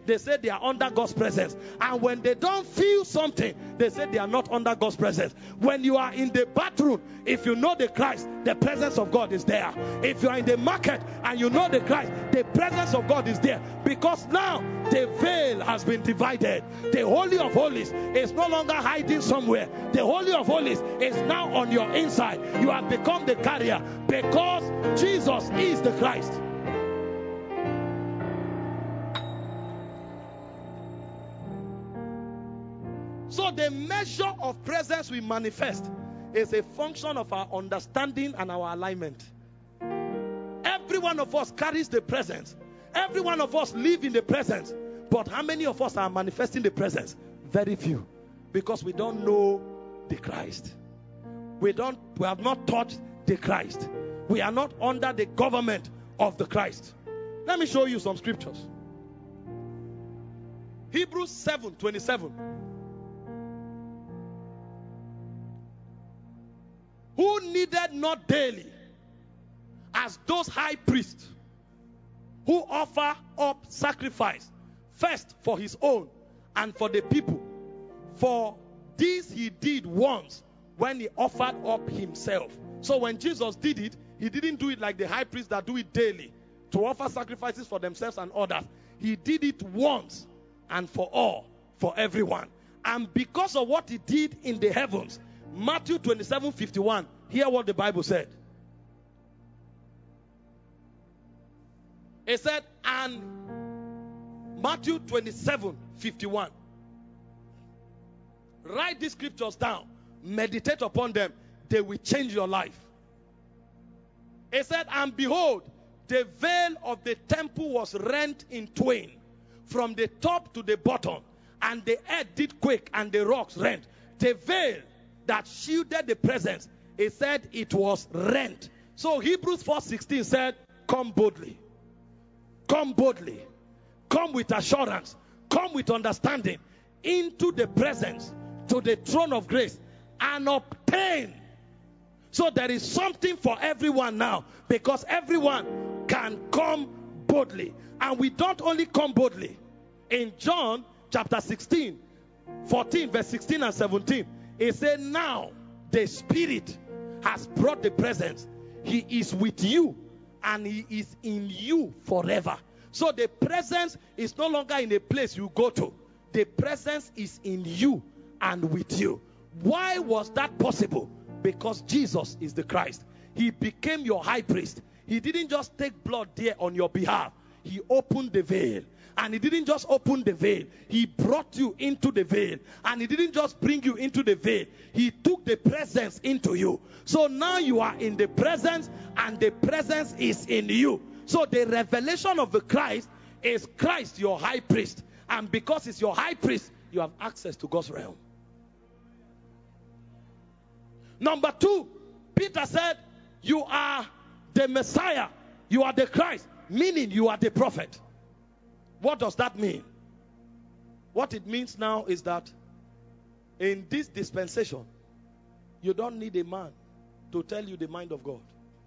they say they are under God's presence. And when they don't feel something, they say they are not under God's presence. When you are in the bathroom, if you know the Christ, the presence of God is there. If you are in the market and you know the Christ, the presence of God is there. Because now the veil has been divided. The Holy of Holies is no longer hiding somewhere. The Holy of Holies is now on your inside. You have become the carrier because Jesus is the Christ. So the measure of presence we manifest is a function of our understanding and our alignment. Every one of us carries the presence. Every one of us live in the presence. But how many of us are manifesting the presence? Very few. Because we don't know the Christ. We don't, we have not taught the Christ. We are not under the government of the Christ. Let me show you some scriptures. Hebrews seven twenty-seven. Who needed not daily, as those high priests, who offer up sacrifice, first for his own and for the people. For this he did once when he offered up himself. So when Jesus did it, he didn't do it like the high priests that do it daily, to offer sacrifices for themselves and others. He did it once and for all, for everyone. And because of what he did in the heavens, Matthew twenty-seven fifty-one, hear what the Bible said. It said, and Matthew twenty-seven fifty-one. Write these scriptures down. Meditate upon them. They will change your life. It said, and behold, the veil of the temple was rent in twain, from the top to the bottom, and the earth did quake, and the rocks rent. The veil that shielded the presence, it said it was rent. So Hebrews four sixteen said, come boldly. Come boldly. Come with assurance. Come with understanding into the presence, to the throne of grace, and obtain. So there is something for everyone now, because everyone can come boldly. And we don't only come boldly. In John chapter sixteen, fourteen, verse sixteen and seventeen, it said, now the Spirit has brought the presence. He is with you and he is in you forever. So the presence is no longer in a place you go to. The presence is in you and with you. Why was that possible? Because Jesus is the Christ. He became your high priest. He didn't just take blood there on your behalf. He opened the veil. And he didn't just open the veil. He brought you into the veil. And he didn't just bring you into the veil. He took the presence into you. So now you are in the presence, and the presence is in you. So the revelation of the Christ is Christ, your high priest. And because it's your high priest, you have access to God's realm. Number two, Peter said, you are the Messiah. You are the Christ. Meaning you are the prophet. What does that mean? What it means now is that in this dispensation, you don't need a man to tell you the mind of God.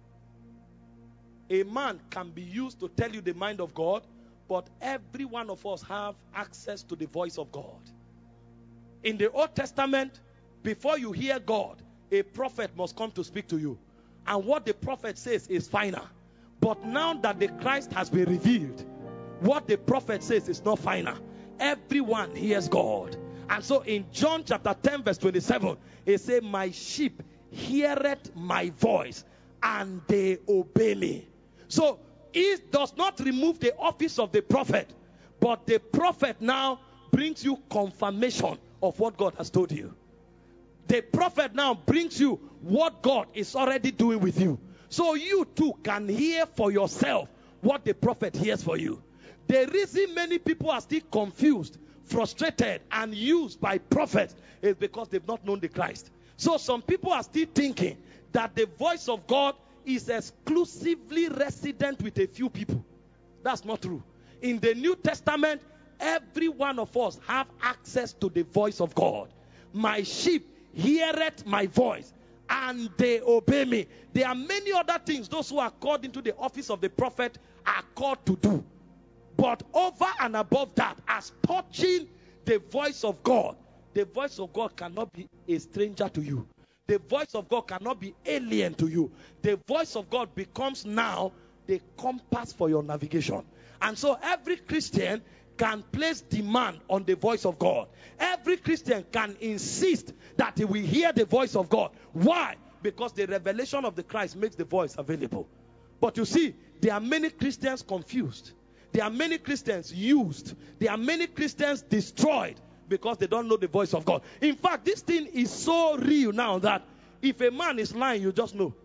A man can be used to tell you the mind of God, but every one of us have access to the voice of God. In the Old Testament, before you hear God, a prophet must come to speak to you. And what the prophet says is final. But now that the Christ has been revealed, what the prophet says is not final. Everyone hears God. And so in John chapter ten verse twenty-seven, it says, my sheep heareth my voice, and they obey me. So it does not remove the office of the prophet, but the prophet now brings you confirmation of what God has told you. The prophet now brings you what God is already doing with you. So you too can hear for yourself what the prophet hears for you. The reason many people are still confused, frustrated, and used by prophets is because they've not known the Christ. So some people are still thinking that the voice of God is exclusively resident with a few people. That's not true. In the New Testament, every one of us have access to the voice of God. My sheep heareth my voice, and they obey me. There are many other things those who are called into the office of the prophet are called to do. But over and above that, as touching the voice of God, the voice of God cannot be a stranger to you. The voice of God cannot be alien to you. The voice of God becomes now the compass for your navigation. And so every Christian can place demand on the voice of God. Every Christian can insist that he will hear the voice of God. Why? Because the revelation of the Christ makes the voice available. But you see, there are many Christians confused. There are many Christians used. There are many Christians destroyed because they don't know the voice of God. In fact, this thing is so real now that if a man is lying, you just know.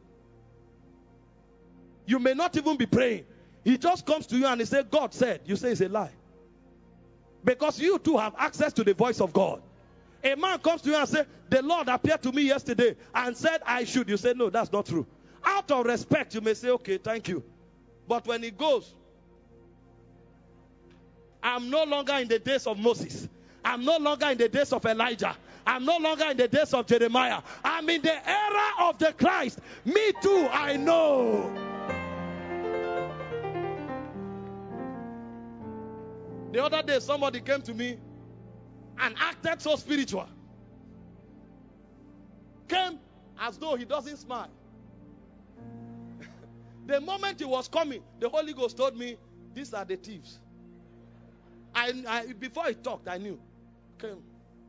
You may not even be praying. He just comes to you and he says, God said. You say it's a lie. Because you too have access to the voice of God. A man comes to you and says, the Lord appeared to me yesterday and said I should. You say, no, that's not true. Out of respect, you may say, okay, thank you. But when he goes, I'm no longer in the days of Moses. I'm no longer in the days of Elijah. I'm no longer in the days of Jeremiah. I'm in the era of the Christ. Me too, I know. The other day, somebody came to me and acted so spiritual. Came as though he doesn't smile. The moment he was coming, the Holy Ghost told me, these are the thieves. I, I, before he talked, I knew. Came.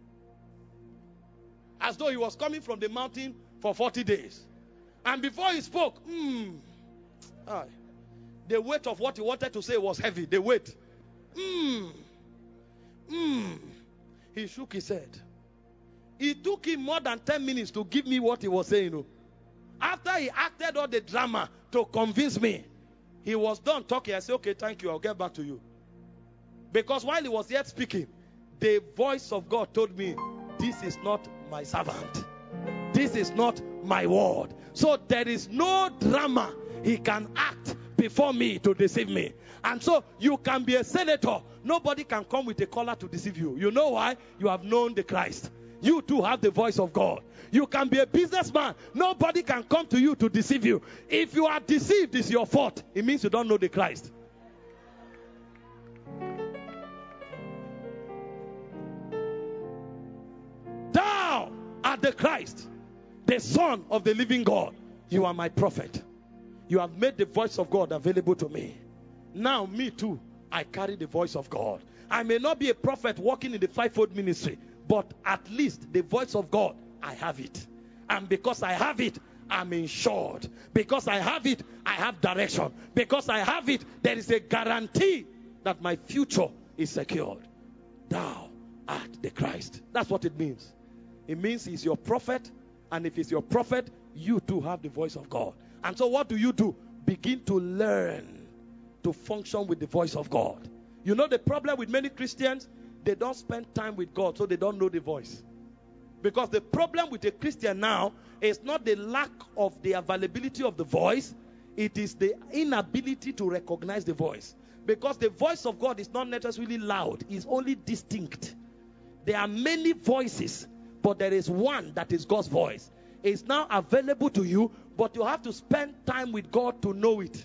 As though he was coming from the mountain for forty days. And before he spoke, mm, ah, the weight of what he wanted to say was heavy. The weight. Mm, mm. He shook his head. It took him more than ten minutes to give me what he was saying. You know. After he acted all the drama to convince me, he was done talking. I said, okay, thank you. I'll get back to you. Because while he was yet speaking, the voice of God told me, this is not my servant. This is not my word. So there is no drama he can act before me to deceive me. And so you can be a senator. Nobody can come with a collar to deceive you. You know why? You have known the Christ. You too have the voice of God. You can be a businessman. Nobody can come to you to deceive you. If you are deceived, it's your fault. It means you don't know the Christ. Thou art the Christ, the Son of the living God. You are my prophet. You have made the voice of God available to me. Now me too, I carry the voice of God. I may not be a prophet walking in the fivefold ministry, but at least the voice of God, I have it. And because I have it, I'm insured. Because I have it, I have direction. Because I have it, there is a guarantee that my future is secured. Thou art the Christ. That's what it means. It means he's your prophet, and if he's your prophet, you too have the voice of God. And so what do you do? Begin to learn to function with the voice of God. You know the problem with many Christians? They don't spend time with God, so they don't know the voice. Because the problem with a Christian now is not the lack of the availability of the voice. It is the inability to recognize the voice. Because the voice of God is not necessarily loud. It's only distinct. There are many voices, but there is one that is God's voice. It's now available to you, but you have to spend time with God to know it.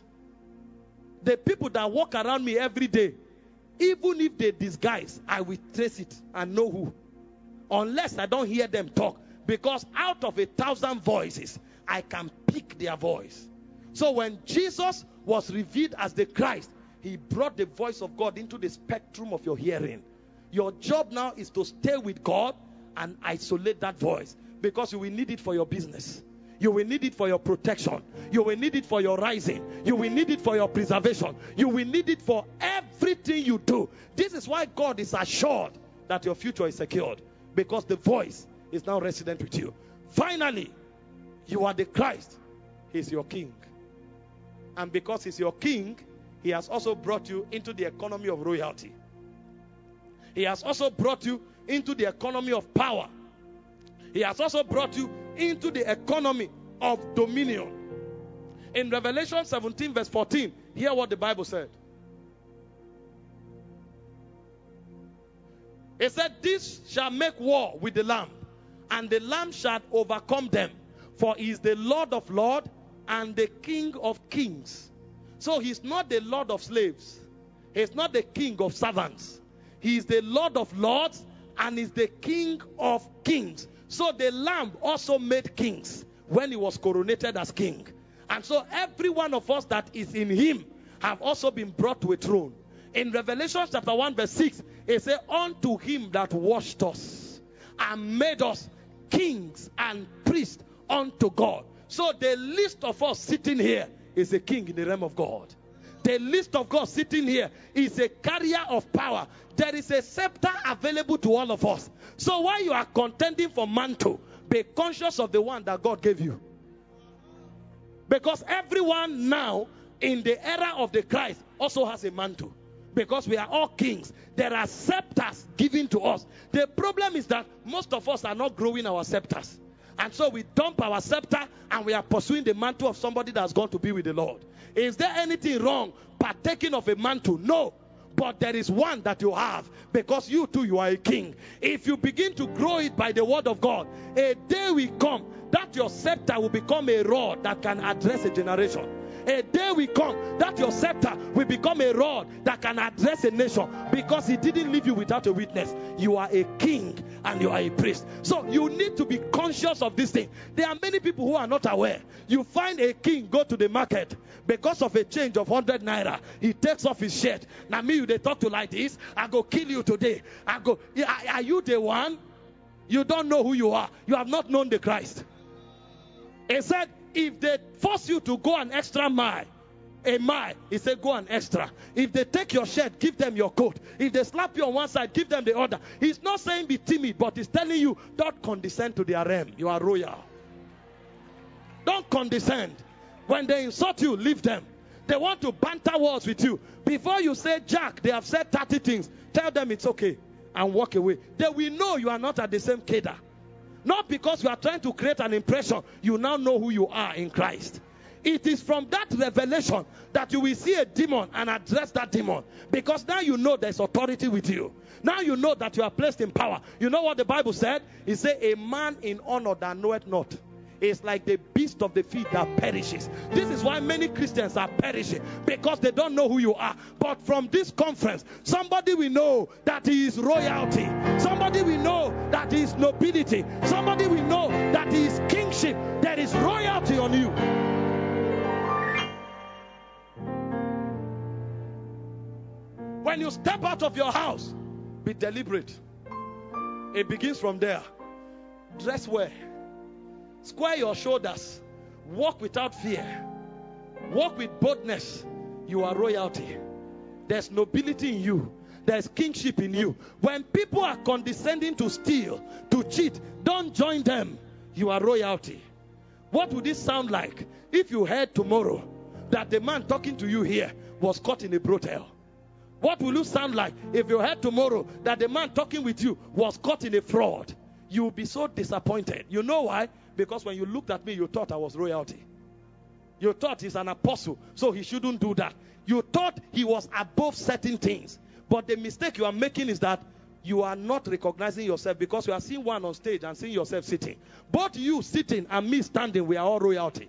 The people that walk around me every day, even if they disguise, I will trace it and know who. Unless I don't hear them talk. Because out of a thousand voices, I can pick their voice. So when Jesus was revealed as the Christ, he brought the voice of God into the spectrum of your hearing. Your job now is to stay with God and isolate that voice. Because you will need it for your business. You will need it for your protection. You will need it for your rising. You will need it for your preservation. You will need it for everything you do. This is why God is assured that your future is secured. Because the voice is now resident with you. Finally, you are the Christ. He is your king. And because he's your king, he has also brought you into the economy of royalty. He has also brought you into the economy of power. He has also brought you into the economy of dominion. In Revelation seventeen verse fourteen, hear what the Bible said. It said, this shall make war with the Lamb, and the Lamb shall overcome them, for he is the Lord of lords and the King of kings. So he's not the Lord of slaves. He's not the king of servants. He is the Lord of lords and is the King of kings. So the Lamb also made kings when he was coronated as king. And so every one of us that is in him have also been brought to a throne. In Revelation chapter one verse six, it says, unto him that washed us and made us kings and priests unto God. So the least of us sitting here is a king in the realm of God. The least of God sitting here is a carrier of power. There is a scepter available to all of us. So while you are contending for mantle, be conscious of the one that God gave you. Because everyone now in the era of the Christ also has a mantle. Because we are all kings. There are scepters given to us. The problem is that most of us are not growing our scepters. And so we dump our scepter and we are pursuing the mantle of somebody that's going to be with the Lord. Is there anything wrong partaking of a mantle? No. But there is one that you have, because you too, you are a king. If you begin to grow it by the word of God, a day will come that your scepter will become a rod that can address a generation. A day will come that your scepter will become a rod that can address a nation, because he didn't leave you without a witness. You are a king and you are a priest. So you need to be conscious of this thing. There are many people who are not aware. You find a king go to the market because of a change of one hundred naira. He takes off his shirt. Now me, you they talk to like this. I go kill you today. I go, are, are you the one? You don't know who you are. You have not known the Christ. He said, if they force you to go an extra mile, a mile, he said go an extra. If they take your shirt, give them your coat. If they slap you on one side, give them the other. He's not saying be timid, but he's telling you, don't condescend to their realm. You are royal. Don't condescend. When they insult you, leave them. They want to banter words with you. Before you say Jack, they have said thirty things. Tell them it's okay and walk away. They will know you are not at the same cadre. Not because you are trying to create an impression. You now know who you are in Christ. It is from that revelation that you will see a demon and address that demon. Because now you know there's authority with you. Now you know that you are placed in power. You know what the Bible said? It said, a man in honor that knoweth not is like the beast of the field that perishes. This is why many Christians are perishing, because they don't know who you are. But from this conference, somebody will know that he is royalty. Somebody will know that he is nobility. Somebody will know that he is kingship. There is royalty on you. When you step out of your house, be deliberate. It begins from there. Dress well. Square your shoulders. Walk without fear. Walk with boldness. You are royalty. There's nobility in you. There's kingship in you. When people are condescending to steal, to cheat, don't join them. You are royalty. What would this sound like if you heard tomorrow that the man talking to you here was caught in a brothel? What will you sound like if you heard tomorrow that the man talking with you was caught in a fraud? You will be so disappointed. You know why? Because when you looked at me, you thought I was royalty. You thought he's an apostle, so he shouldn't do that. You thought he was above certain things. But the mistake you are making is that you are not recognizing yourself, because you are seeing one on stage and seeing yourself sitting. Both you sitting and me standing, we are all royalty.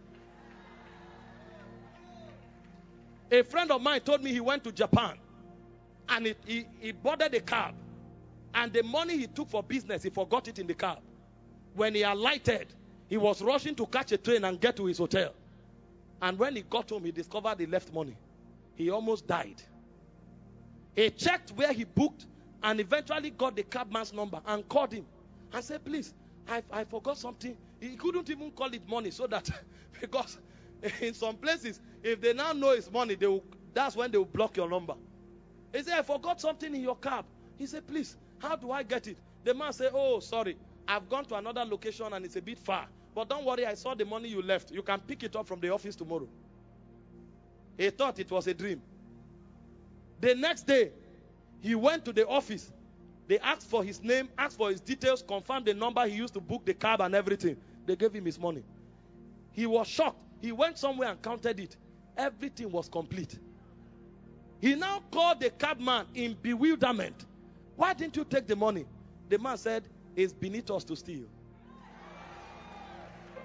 A friend of mine told me he went to Japan and it, he, he boarded a cab. And the money he took for business, he forgot it in the cab. When he alighted, he was rushing to catch a train and get to his hotel. And when he got home, he discovered he left money. He almost died. He checked where he booked and eventually got the cabman's number and called him and said, please, I, I forgot something. He couldn't even call it money, so that, because in some places, if they now know it's money, they will, that's when they will block your number. He said, I forgot something in your cab. He said, please, how do I get it? The man said, oh, sorry, I've gone to another location and it's a bit far. But don't worry, I saw the money you left. You can pick it up from the office tomorrow. He thought it was a dream. The next day, he went to the office. They asked for his name, asked for his details, confirmed the number he used to book the cab and everything. They gave him his money. He was shocked. He went somewhere and counted it. Everything was complete. He now called the cabman in bewilderment. Why didn't you take the money? The man said, it's beneath us to steal.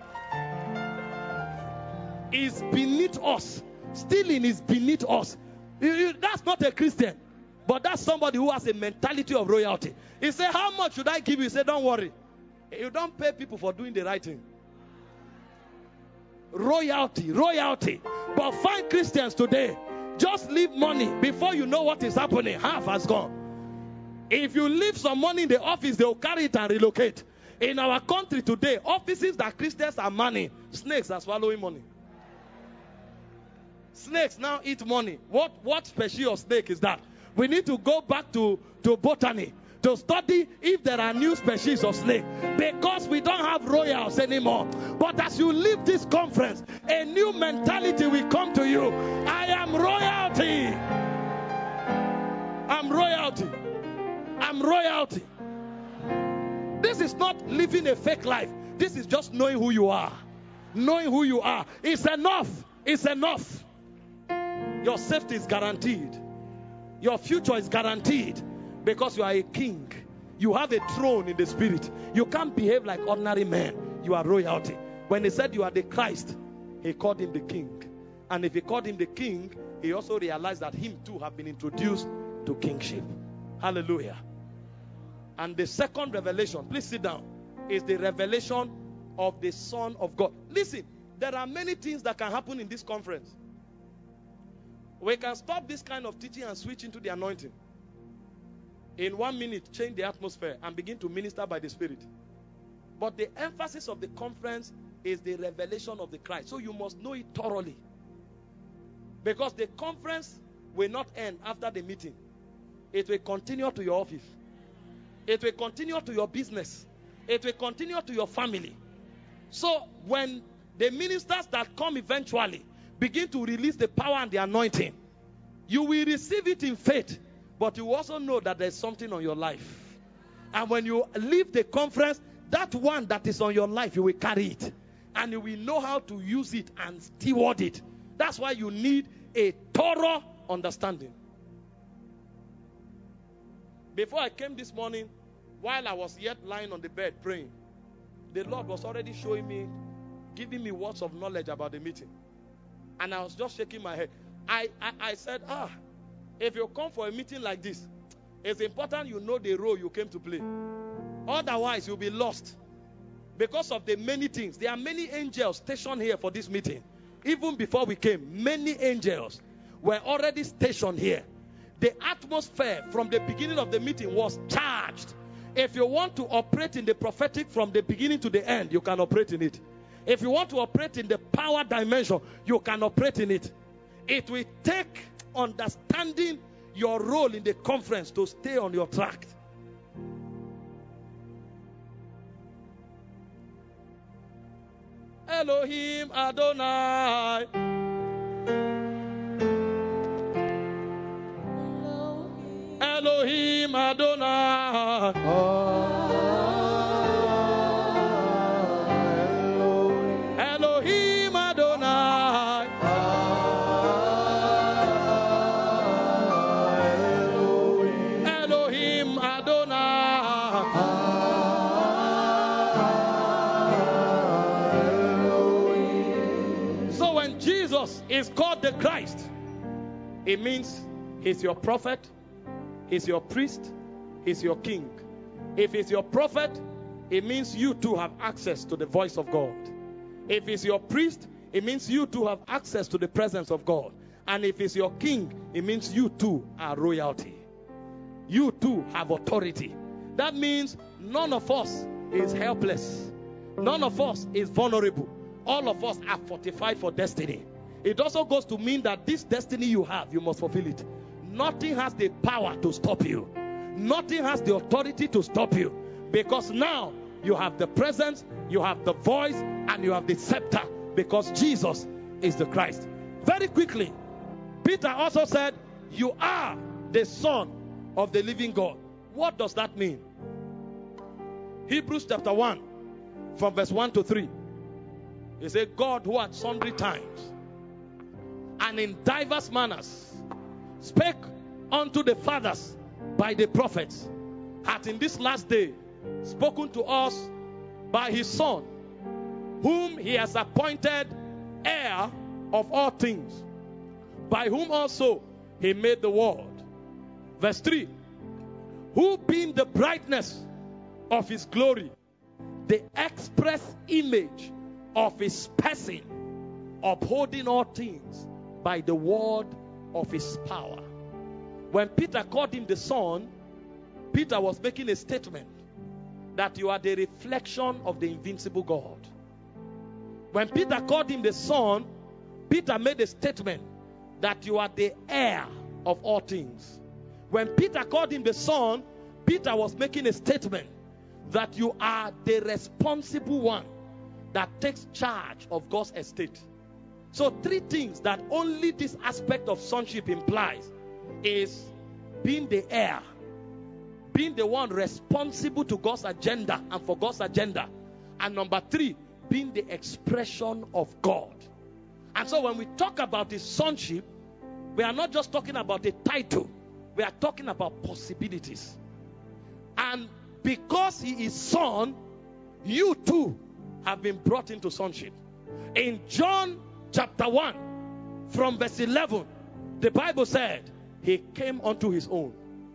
It's beneath us. Stealing is beneath us. You, you, that's not a Christian. But that's somebody who has a mentality of royalty. He said, how much should I give you? He said, don't worry. You don't pay people for doing the right thing. Royalty, royalty. But find Christians today, just leave money. Before you know what is happening, half has gone. If you leave some money in the office, they will carry it and relocate. In our country today, offices that Christians are manning, snakes are swallowing money. Snakes now eat money. What, what species of snake is that? We need to go back to, to botany to study if there are new species of snake, because we don't have royals anymore. But as you leave this conference, a new mentality will come to you. I am royalty. I'm royalty. I'm royalty. This is not living a fake life. This is just knowing who you are. Knowing who you are. It's enough. It's enough. Your safety is guaranteed. Your future is guaranteed. Because you are a king. You have a throne in the spirit. You can't behave like ordinary men. You are royalty. When he said you are the Christ, he called him the king. And if he called him the king, he also realized that him too have been introduced to kingship. Hallelujah. And the second revelation, please sit down, is the revelation of the Son of God. Listen, there are many things that can happen in this conference. We can stop this kind of teaching and switch into the anointing. In one minute, change the atmosphere and begin to minister by the Spirit. But the emphasis of the conference is the revelation of the Christ. So you must know it thoroughly. Because the conference will not end after the meeting. It will continue to your office. It will continue to your business. It will continue to your family. So when the ministers that come eventually begin to release the power and the anointing, you will receive it in faith. But you also know that there's something on your life. And when you leave the conference, that one that is on your life, you will carry it. And you will know how to use it and steward it. That's why you need a thorough understanding. Before I came this morning, while I was yet lying on the bed praying, the Lord was already showing me, giving me words of knowledge about the meeting. And I was just shaking my head. I, I, I said, ah, if you come for a meeting like this, it's important you know the role you came to play. Otherwise, you'll be lost. Because of the many things. There are many angels stationed here for this meeting. Even before we came, many angels were already stationed here. The atmosphere from the beginning of the meeting was charged. If you want to operate in the prophetic from the beginning to the end, you can operate in it. If you want to operate in the power dimension, you can operate in it. It will take understanding your role in the conference to stay on your track. Elohim Adonai. Elohim Adonai. Elohim Adonai. Elohim Adonai. So when Jesus is called the Christ, it means he's your prophet, he's your priest, he's your king. If he's your prophet, it means you too have access to the voice of God. If he's your priest, it means you too have access to the presence of God. And if he's your king, it means you too are royalty. You too have authority. That means none of us is helpless. None of us is vulnerable. All of us are fortified for destiny. It also goes to mean that this destiny you have, you must fulfill it. Nothing has the power to stop you. Nothing has the authority to stop you. Because now you have the presence, you have the voice, and you have the scepter. Because Jesus is the Christ. Very quickly, Peter also said, you are the Son of the living God. What does that mean? Hebrews chapter one, from verse one to three. He said, God who at sundry times and in diverse manners spake unto the fathers by the prophets, hath in this last day spoken to us by his Son, whom he has appointed heir of all things, by whom also he made the world. Verse three. Who being the brightness of his glory, the express image of his person, upholding all things by the word of his power. When Peter called him the Son, Peter was making a statement that you are the reflection of the invincible God. When Peter called him the Son, Peter made a statement that you are the heir of all things. When Peter called him the Son, Peter was making a statement that you are the responsible one that takes charge of God's estate. So three things that only this aspect of sonship implies is being the heir, being the one responsible to God's agenda and for God's agenda, and number three, being the expression of God. And so when we talk about his sonship, we are not just talking about a title, we are talking about possibilities. And because he is son, you too have been brought into sonship. In John chapter one, from verse eleven, the Bible said, he came unto his own.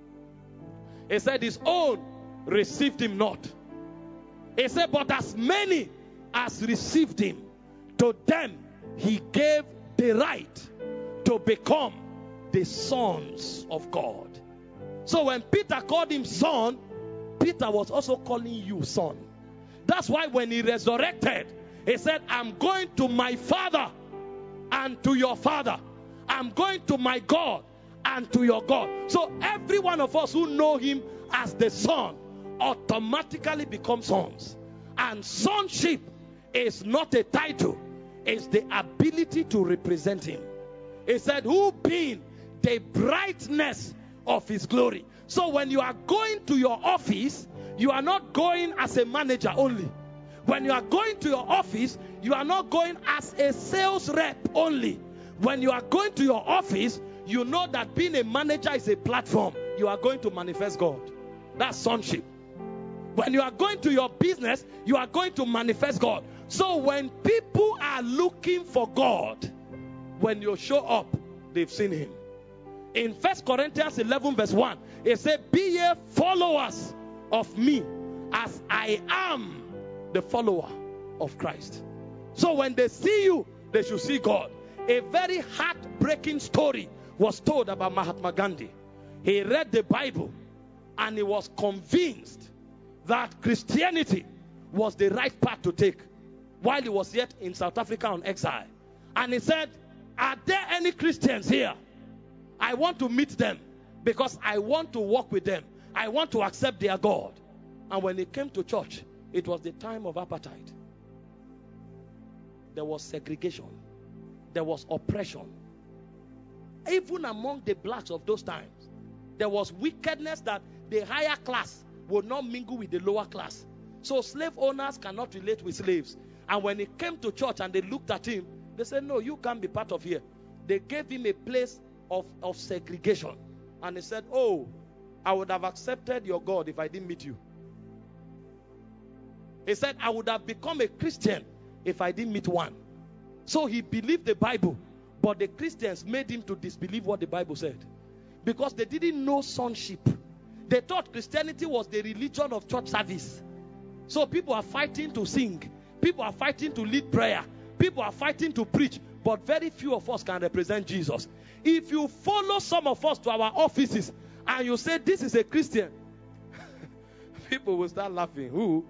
He said, his own received him not. He said, but as many as received him, to them he gave the right to become the sons of God. So when Peter called him son, Peter was also calling you son. That's why when he resurrected, he said, I'm going to my Father and to your Father. I'm going to my God and to your God. So every one of us who know him as the Son automatically become sons. And sonship is not a title, it's the ability to represent him. He said, who being the brightness of his glory. So when you are going to your office, you are not going as a manager only. When you are going to your office, you are not going as a sales rep only. When you are going to your office, you know that being a manager is a platform. You are going to manifest God. That's sonship. When you are going to your business, you are going to manifest God. So when people are looking for God, when you show up, they've seen him. In First Corinthians eleven verse one, it said, be ye followers of me as I am the follower of Christ. So when they see you, they should see God. A very heartbreaking story was told about Mahatma Gandhi. He read the Bible and he was convinced that Christianity was the right path to take while he was yet in South Africa on exile. And he said, are there any Christians here? I want to meet them because I want to walk with them. I want to accept their God. And when he came to church, it was the time of apartheid. There was segregation. There was oppression. Even among the blacks of those times, there was wickedness that the higher class would not mingle with the lower class. So slave owners cannot relate with slaves. And when he came to church and they looked at him, they said, no, you can't be part of here. They gave him a place of, of segregation. And he said, oh, I would have accepted your God if I didn't meet you. He said, I would have become a Christian if I didn't meet one. So he believed the Bible, but the Christians made him to disbelieve what the Bible said. Because they didn't know sonship. They thought Christianity was the religion of church service. So people are fighting to sing. People are fighting to lead prayer. People are fighting to preach. But very few of us can represent Jesus. If you follow some of us to our offices and you say this is a Christian, people will start laughing. Who?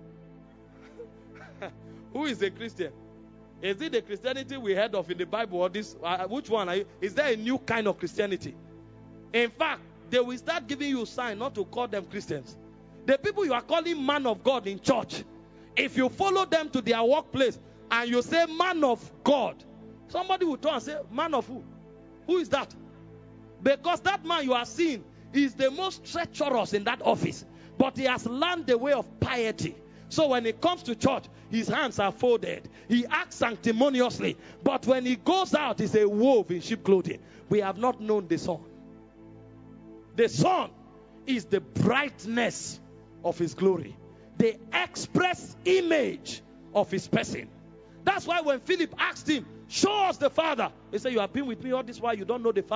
Who is a Christian? Is it the Christianity we heard of in the Bible or this? Uh, which one are you? Is there a new kind of Christianity? In fact, they will start giving you a sign not to call them Christians. The people you are calling man of God in church, if you follow them to their workplace and you say man of God, somebody will turn and say, man of who? Who is that? Because that man you are seeing is the most treacherous in that office. But he has learned the way of piety. So when he comes to church, his hands are folded. He acts sanctimoniously. But when he goes out, he's a wolf in sheep clothing. We have not known the Son. The Son is the brightness of his glory. The express image of his person. That's why when Philip asked him, show us the Father. He said, you have been with me all this while, you don't know the Father.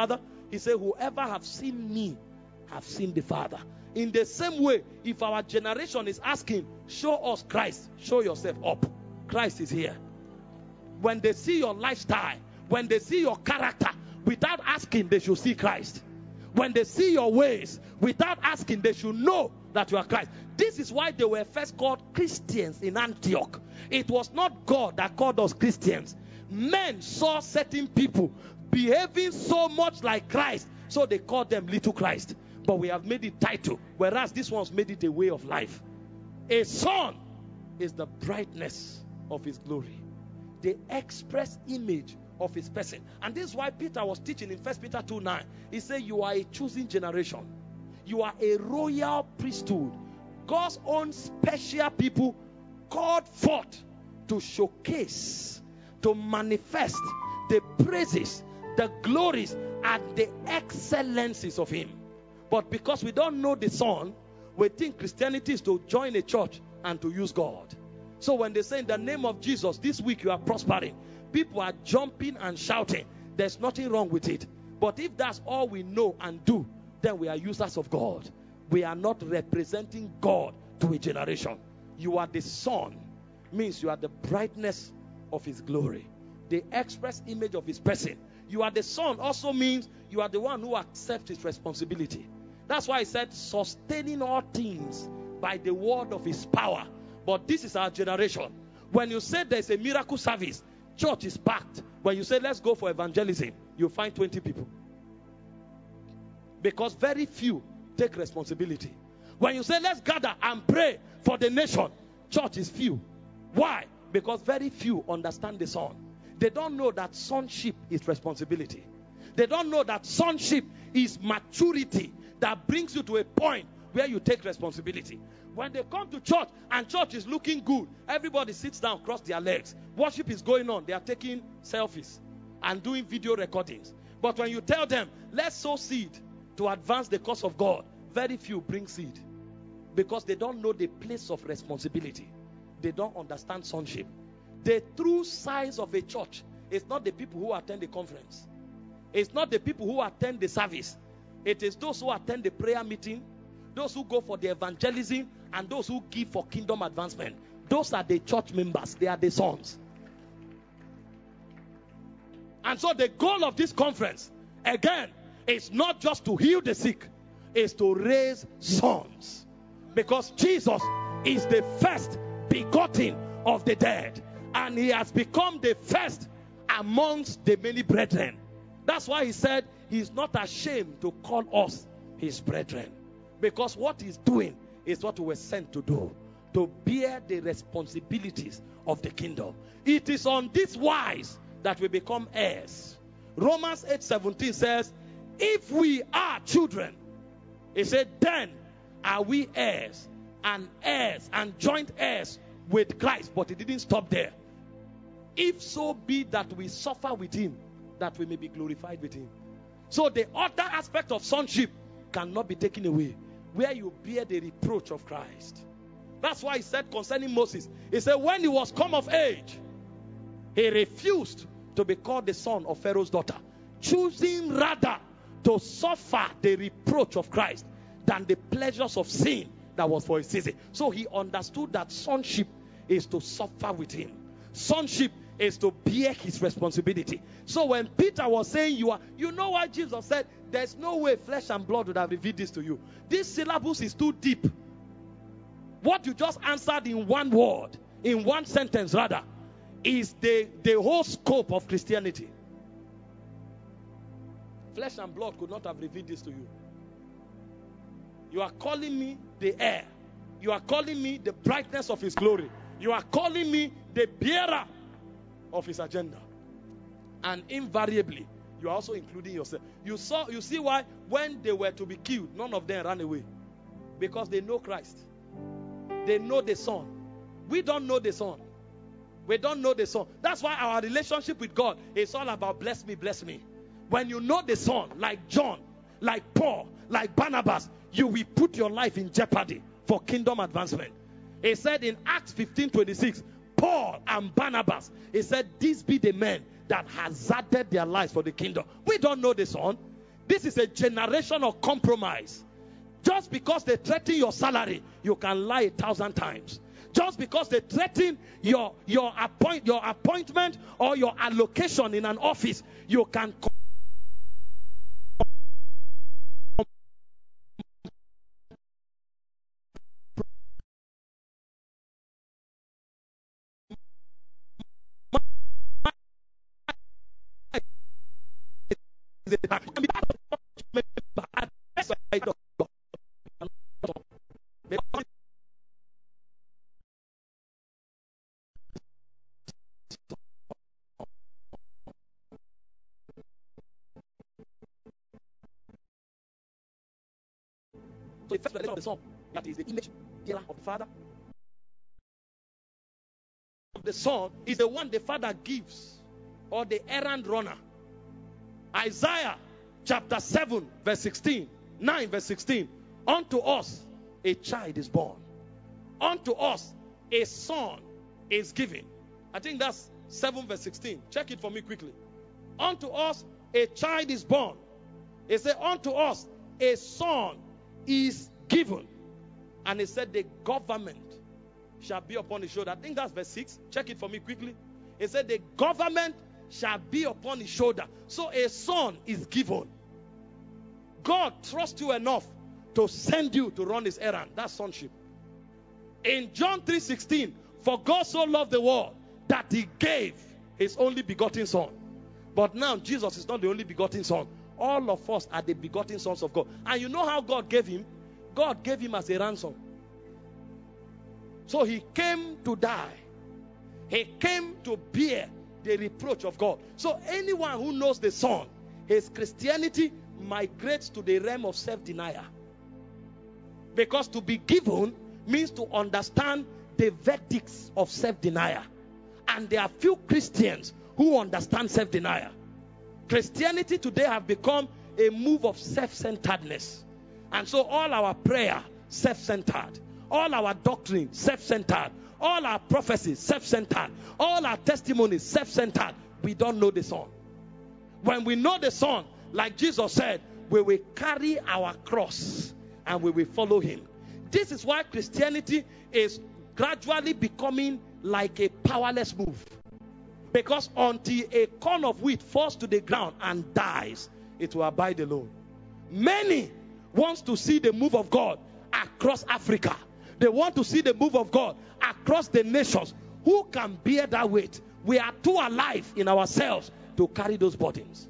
He said, whoever have seen me have seen the Father. In the same way, if our generation is asking, show us Christ, show yourself up. Christ is here. When they see your lifestyle, when they see your character, without asking, they should see Christ. When they see your ways, without asking, they should know that you are Christ. This is why they were first called Christians in Antioch. It was not God that called us Christians. Men saw certain people behaving so much like Christ, so they called them little Christ. But we have made it title, whereas this one's made it a way of life. A son is the brightness of his glory, the express image of his person. And this is why Peter was teaching in First Peter two nine. He said, you are a chosen generation. You are a royal priesthood. God's own special people called forth to showcase, to manifest the praises, the glories, and the excellencies of him. But because we don't know the Son, we think Christianity is to join a church and to use God. So when they say in the name of Jesus, this week you are prospering, people are jumping and shouting. There's nothing wrong with it. But if that's all we know and do, then we are users of God. We are not representing God to a generation. You are the Son, means you are the brightness of his glory, the express image of his person. You are the Son also means you are the one who accepts his responsibility. That's why he said, sustaining all things by the word of his power. But this is our generation. When you say there's a miracle service, church is packed. When you say let's go for evangelism, you find twenty people. Because very few take responsibility. When you say let's gather and pray for the nation, church is few. Why? Because very few understand the Son. They don't know that sonship is responsibility. They don't know that sonship is maturity that brings you to a point where you take responsibility. When they come to church and church is looking good, everybody sits down, cross their legs. Worship is going on. They are taking selfies and doing video recordings. But when you tell them, let's sow seed to advance the cause of God, very few bring seed. Because they don't know the place of responsibility. They don't understand sonship. The true size of a church is not the people who attend the conference. It's not the people who attend the service. It is those who attend the prayer meeting, those who go for the evangelism, and those who give for kingdom advancement. Those are the church members. They are the sons. And so the goal of this conference, again, is not just to heal the sick. It's to raise sons. Because Jesus is the first begotten of the dead. And he has become the first amongst the many brethren. That's why he said he's not ashamed to call us his brethren. Because what he's doing is what we were sent to do. To bear the responsibilities of the kingdom. It is on this wise that we become heirs. Romans eight seventeen says, if we are children, he said, then are we heirs, and heirs, and joint heirs with Christ. But it didn't stop there. If so be that we suffer with him, that we may be glorified with him. So the other aspect of sonship cannot be taken away, where you bear the reproach of Christ. That's why he said concerning Moses, he said when he was come of age, he refused to be called the son of Pharaoh's daughter, choosing rather to suffer the reproach of Christ than the pleasures of sin that was for a season. So he understood that sonship is to suffer with him. Sonship is to bear his responsibility. So when Peter was saying you are, you know why Jesus said there's no way flesh and blood would have revealed this to you. This syllabus is too deep. What you just answered in one word, in one sentence rather, is the, the whole scope of Christianity. Flesh and blood could not have revealed this to you. You are calling me the heir. You are calling me the brightness of his glory. You are calling me the bearer of his agenda. And invariably, you are also including yourself. You saw, you see why when they were to be killed, none of them ran away. Because they know Christ. They know the Son. We don't know the Son. We don't know the Son. That's why our relationship with God is all about bless me, bless me. When you know the Son, like John, like Paul, like Barnabas, you will put your life in jeopardy for kingdom advancement. He said in Acts fifteen twenty-six, Paul and Barnabas, he said, these be the men that hazarded their lives for the kingdom. We don't know the Son. This is a generation of compromise. Just because they threaten your salary, you can lie a thousand times. Just because they threaten your your appoint your appointment or your allocation in an office, you can So the first revelation of the Son, that is the image bearer of the Father. The Son is the one the Father gives, or the errand runner. Isaiah chapter seven verse sixteen, nine verse sixteen. Unto us a child is born. Unto us a son is given. I think that's seven verse sixteen. Check it for me quickly. Unto us a child is born. It said, unto us a son is given. And it said the government shall be upon his shoulder. I think that's verse six. Check it for me quickly. It said the government shall be upon his shoulder. So a son is given. God trusts you enough to send you to run his errand. That's sonship. In John three sixteen, for God so loved the world that he gave his only begotten son. But now Jesus is not the only begotten son. All of us are the begotten sons of God. And you know how God gave him? God gave him as a ransom. So he came to die. He came to bear the reproach of God. So anyone who knows the Son, his Christianity migrates to the realm of self-denial. Because to be given means to understand the verdicts of self-denial. And there are few Christians who understand self-denial. Christianity today have become a move of self-centeredness. And so all our prayer, self-centered. All our doctrine, self-centered. All our prophecies, self-centered. All our testimonies, self-centered. We don't know the Son. When we know the Son, like Jesus said, we will carry our cross and we will follow him. This is why Christianity is gradually becoming like a powerless move. Because until a corn of wheat falls to the ground and dies, it will abide alone. Many want to see the move of God across Africa. They want to see the move of God across the nations. Who can bear that weight? We are too alive in ourselves to carry those burdens.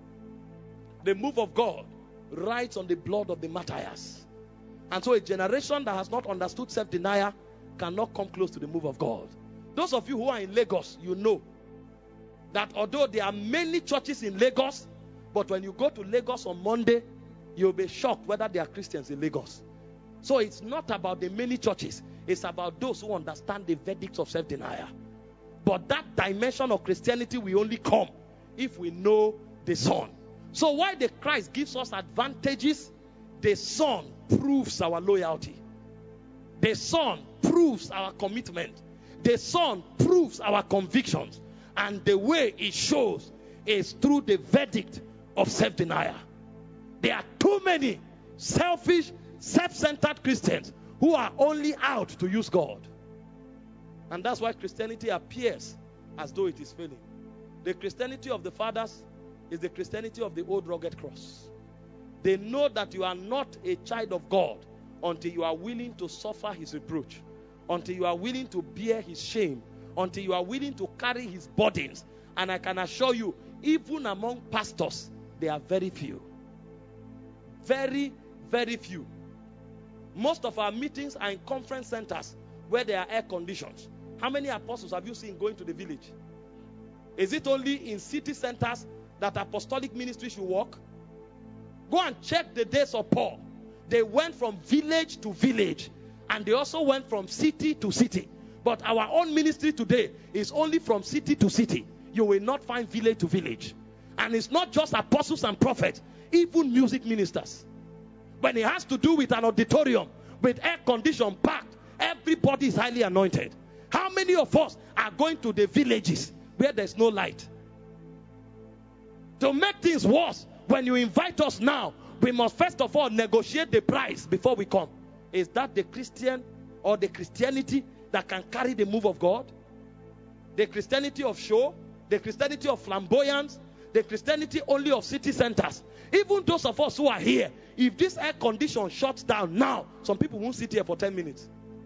The move of God rides on the blood of the martyrs. And so a generation that has not understood self-denial cannot come close to the move of God. Those of you who are in Lagos, you know that although there are many churches in Lagos, but when you go to Lagos on Monday, you'll be shocked whether there are Christians in Lagos. So it's not about the many churches. It's about those who understand the verdicts of self-denial. But that dimension of Christianity will only come if we know the Son. So while the Christ gives us advantages, the Son proves our loyalty. The Son proves our commitment. The Son proves our convictions. And the way it shows is through the verdict of self-denial. There are too many selfish, self-centered Christians who are only out to use God. And that's why Christianity appears as though it is failing. The Christianity of the fathers is the Christianity of the old rugged cross. They know that you are not a child of God until you are willing to suffer his reproach, until you are willing to bear his shame, until you are willing to carry his burdens. And I can assure you, even among pastors, there are very few. Very, very few. Most of our meetings are in conference centers where there are air conditions. How many apostles have you seen going to the village? Is it only in city centers that apostolic ministry should work? Go and check the days of Paul. They went from village to village, and they also went from city to city. But our own ministry today is only from city to city. You will not find village to village. And it's not just apostles and prophets, even music ministers. When it has to do with an auditorium, with air condition packed, everybody is highly anointed. How many of us are going to the villages where there's no light? To make things worse, When you invite us now, we must first of all negotiate the price before we come. Is that the Christian or the Christianity that can carry the move of God? The Christianity of show, the Christianity of flamboyance, the Christianity only of city centers. Even those of us who are here, if this air condition shuts down now, some people won't sit here for ten minutes.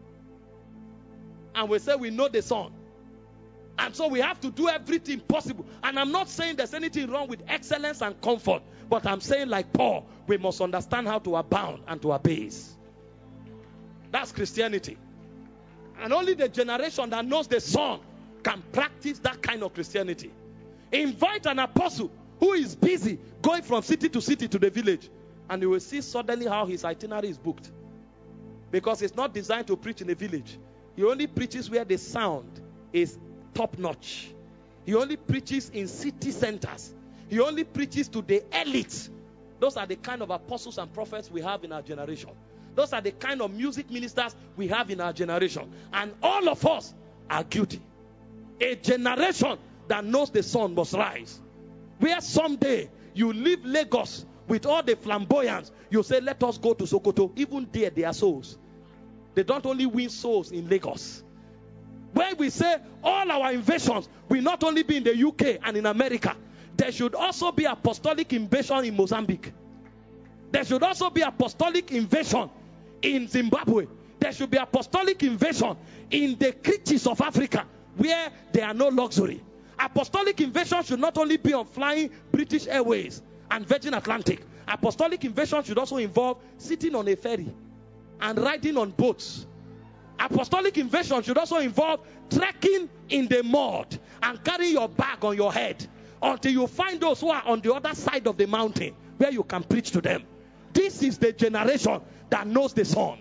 And we say we know the sun. And so we have to do everything possible. And I'm not saying there's anything wrong with excellence and comfort. But I'm saying, like Paul, we must understand how to abound and to abase. That's Christianity. And only the generation that knows the Son can practice that kind of Christianity. Invite an apostle who is busy going from city to city to the village. And you will see suddenly how his itinerary is booked. Because it's not designed to preach in a village. He only preaches where the sound is top notch. He only preaches in city centers. He only preaches to the elites. Those are the kind of apostles and prophets we have in our generation. Those are the kind of music ministers we have in our generation. And all of us are guilty. A generation that knows the sun must rise. Where someday you leave Lagos with all the flamboyance, you say, let us go to Sokoto. Even there, they are souls. They don't only win souls in Lagos. When we say all our invasions will not only be in the U K and in America, there should also be apostolic invasion in Mozambique. There should also be apostolic invasion in Zimbabwe. There should be apostolic invasion in the creatures of Africa where there are no luxury. Apostolic invasion should not only be on flying British Airways and Virgin Atlantic. Apostolic invasion should also involve sitting on a ferry and riding on boats. Apostolic invasion should also involve trekking in the mud and carrying your bag on your head until you find those who are on the other side of the mountain where you can preach to them. This is the generation that knows the sun.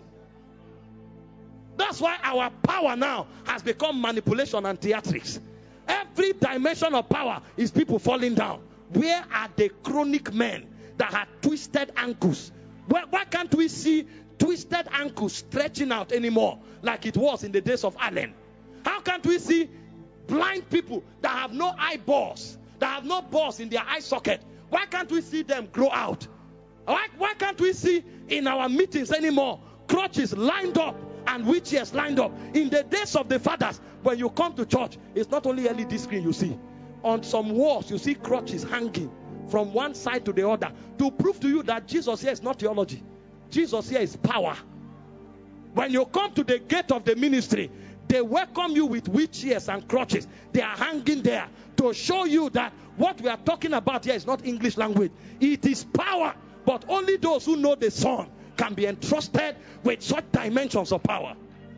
That's why our power now has become manipulation and theatrics. Every dimension of power is people falling down. Where are the chronic men that have twisted ankles? Why, why can't we see twisted ankles stretching out anymore like it was in the days of Allen? How can't we see blind people that have no eyeballs, that have no balls in their eye socket? Why can't we see them grow out? Why, why can't we see in our meetings anymore crutches lined up and wheelchairs lined up? In the days of the fathers, when you come to church, it's not only L E D screen you see. On some walls, you see crutches hanging from one side to the other to prove to you that Jesus here is not theology. Jesus here is power. When you come to the gate of the ministry, they welcome you with wheelchairs and crutches. They are hanging there to show you that what we are talking about here is not English language. It is power. But only those who know the Son can be entrusted with such dimensions of power.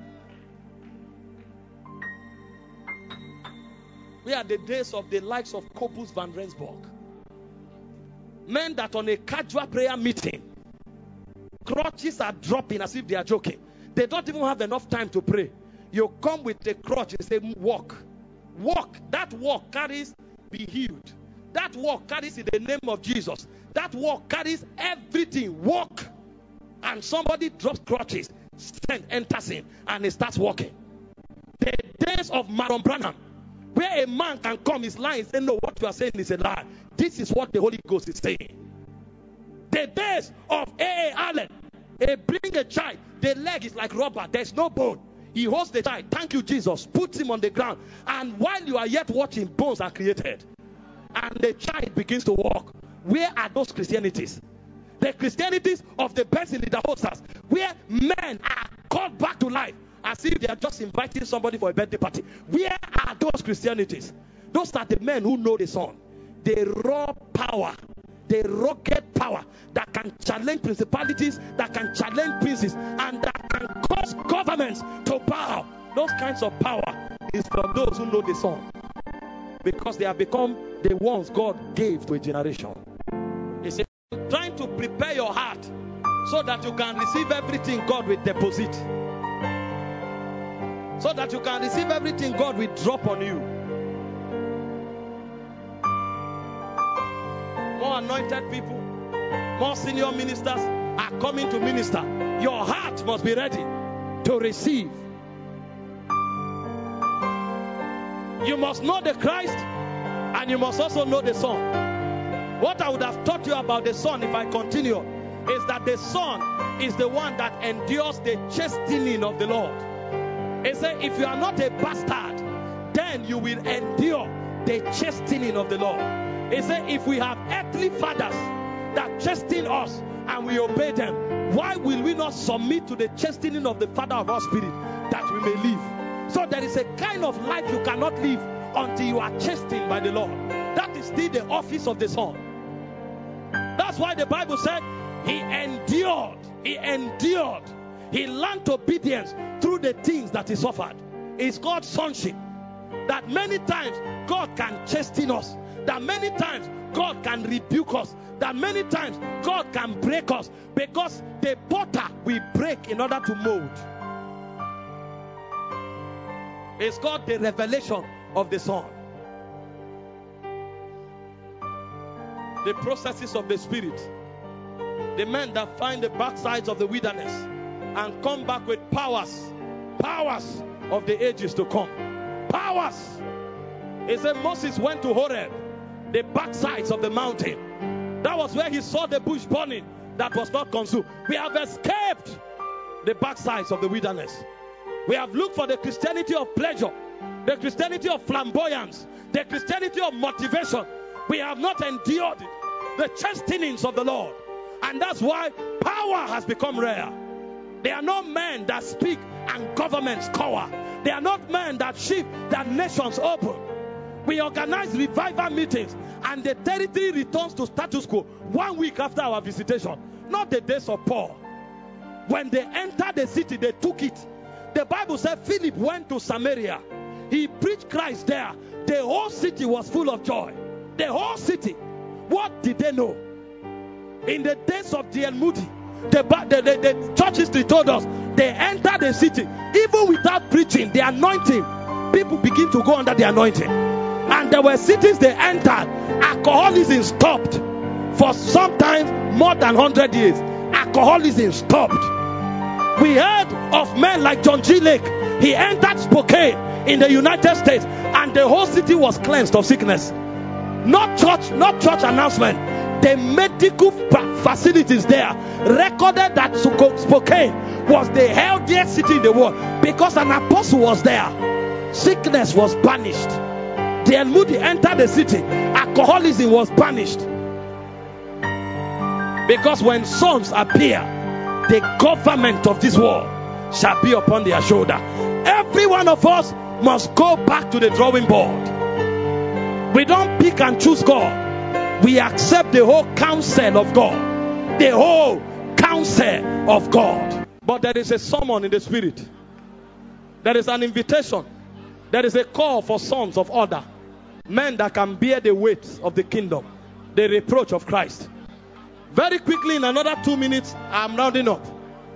We are the days of the likes of Corpus van Rensburg. Men that on a casual prayer meeting, crutches are dropping as if they are joking. They don't even have enough time to pray. You come with a crutch and say, walk. Walk. That walk carries be healed. That walk carries in the name of Jesus. That walk carries everything. Walk. And somebody drops crutches, send, enters in, and he starts walking. The days of Maron Branham, where a man can come, is lying, say, no, what you are saying is a lie. This is what the Holy Ghost is saying. The days of A A Allen, they bring a child, the leg is like rubber, there's no bone. He holds the child, thank you Jesus, puts him on the ground, and while you are yet watching, bones are created. And the child begins to walk. Where are those Christianities? The Christianities of the best in the Davosas, where men are called back to life as if they are just inviting somebody for a birthday party. Where are those Christianities? Those are the men who know the Son. The raw power, the rugged power that can challenge principalities, that can challenge princes, and that can cause governments to bow. Those kinds of power is from those who know the Son, because they have become the ones God gave to a generation. He said, I'm trying to prepare your heart so that you can receive everything God will deposit. So that you can receive everything God will drop on you. More anointed people, more senior ministers are coming to minister. Your heart must be ready to receive. You must know the Christ, and you must also know the Son. What I would have taught you about the Son, if I continue, is that the Son is the one that endures the chastening of the Lord. He said, if you are not a bastard, then you will endure the chastening of the Lord. He said, if we have earthly fathers that chasten us and we obey them, why will we not submit to the chastening of the Father of our spirit that we may live? So there is a kind of life you cannot live until you are chastened by the Lord. That is still the office of the Son. That's why the Bible said he endured. He endured. He learned obedience through the things that he suffered. It's called sonship. That many times God can chasten us. That many times God can rebuke us. That many times God can break us. Because the potter we break in order to mold. It's called the revelation of the Son. The processes of the Spirit. The men that find the backsides of the wilderness and come back with powers. Powers of the ages to come. Powers. He said Moses went to Horeb, the backsides of the mountain. That was where he saw the bush burning that was not consumed. We have escaped the backsides of the wilderness. We have looked for the Christianity of pleasure, the Christianity of flamboyance, the Christianity of motivation. We have not endured it, the chastenings of the Lord. And that's why power has become rare. There are not men that speak and governments cower. They are not men that shift that nations open. We organize revival meetings and the territory returns to status quo one week after our visitation. Not the days of Paul. When they entered the city, they took it. The Bible said Philip went to Samaria. He preached Christ there. The whole city was full of joy. The whole city. What did they know? In the days of D L Moody, the, the, the, the church history told us they entered the city. Even without preaching, the anointing, people begin to go under the anointing. And there were cities they entered. Alcoholism stopped. For sometimes more than one hundred years. Alcoholism stopped. We heard of men like John G. Lake. He entered Spokane in the United States and the whole city was cleansed of sickness. Not church, not church announcement. The medical facilities there recorded that Spokane was the healthiest city in the world because an apostle was there. Sickness was banished. The El Moody entered the city. Alcoholism was banished. Because when sons appear, the government of this world shall be upon their shoulder. Every one of us must go back to the drawing board. We don't pick and choose God. We accept the whole counsel of God. The whole counsel of God. But there is a summon in the spirit. There is an invitation. There is a call for sons of order. Men that can bear the weight of the kingdom. The reproach of Christ. Very quickly, in another two minutes, I'm rounding up.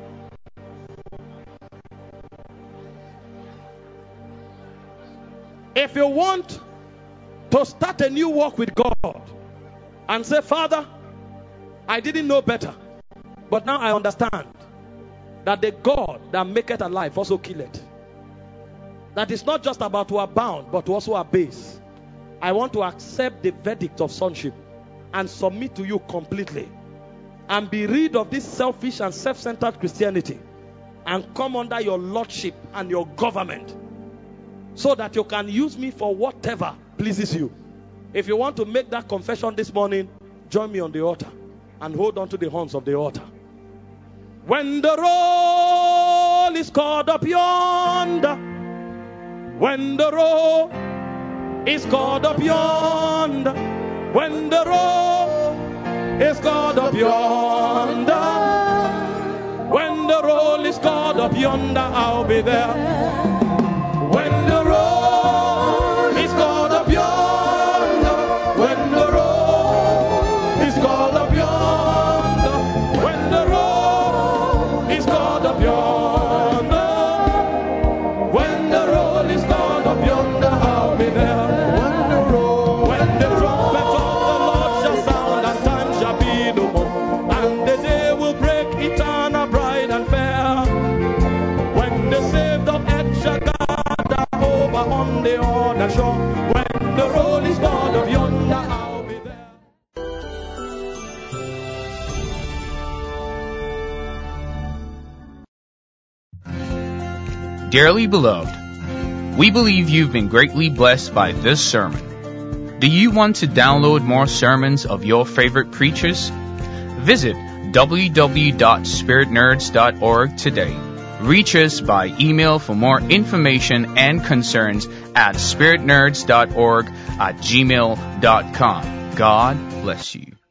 If you want to start a new walk with God and say, Father, I didn't know better, but now I understand that the God that maketh alive also killeth. That it's not just about to abound, but to also abase. I want to accept the verdict of sonship and submit to you completely. And be rid of this selfish and self-centered Christianity. And come under your lordship and your government. So that you can use me for whatever pleases you. If you want to make that confession this morning, join me on the altar. And hold on to the horns of the altar. When the roll is called up yonder. When the roll is called up yonder. When the roll is called up yonder. When the roll is called up yonder, I'll be there. When the roll is called up yonder. When the roll is called up yonder. When the roll is called up yonder. When the roll is called up yonder, I'll be there. When the roll, when the trumpet of the Lord shall sound and time shall be no more. And the day will break eternal, bright and fair. When the saved of earth shall gather over on the other shore. When the roll is called up yonder, I'll Dearly beloved, we believe you've been greatly blessed by this sermon. Do you want to download more sermons of your favorite preachers? Visit w w w dot spirit nerds dot org today. Reach us by email for more information and concerns at spirit nerds dot org at gmail dot com. God bless you.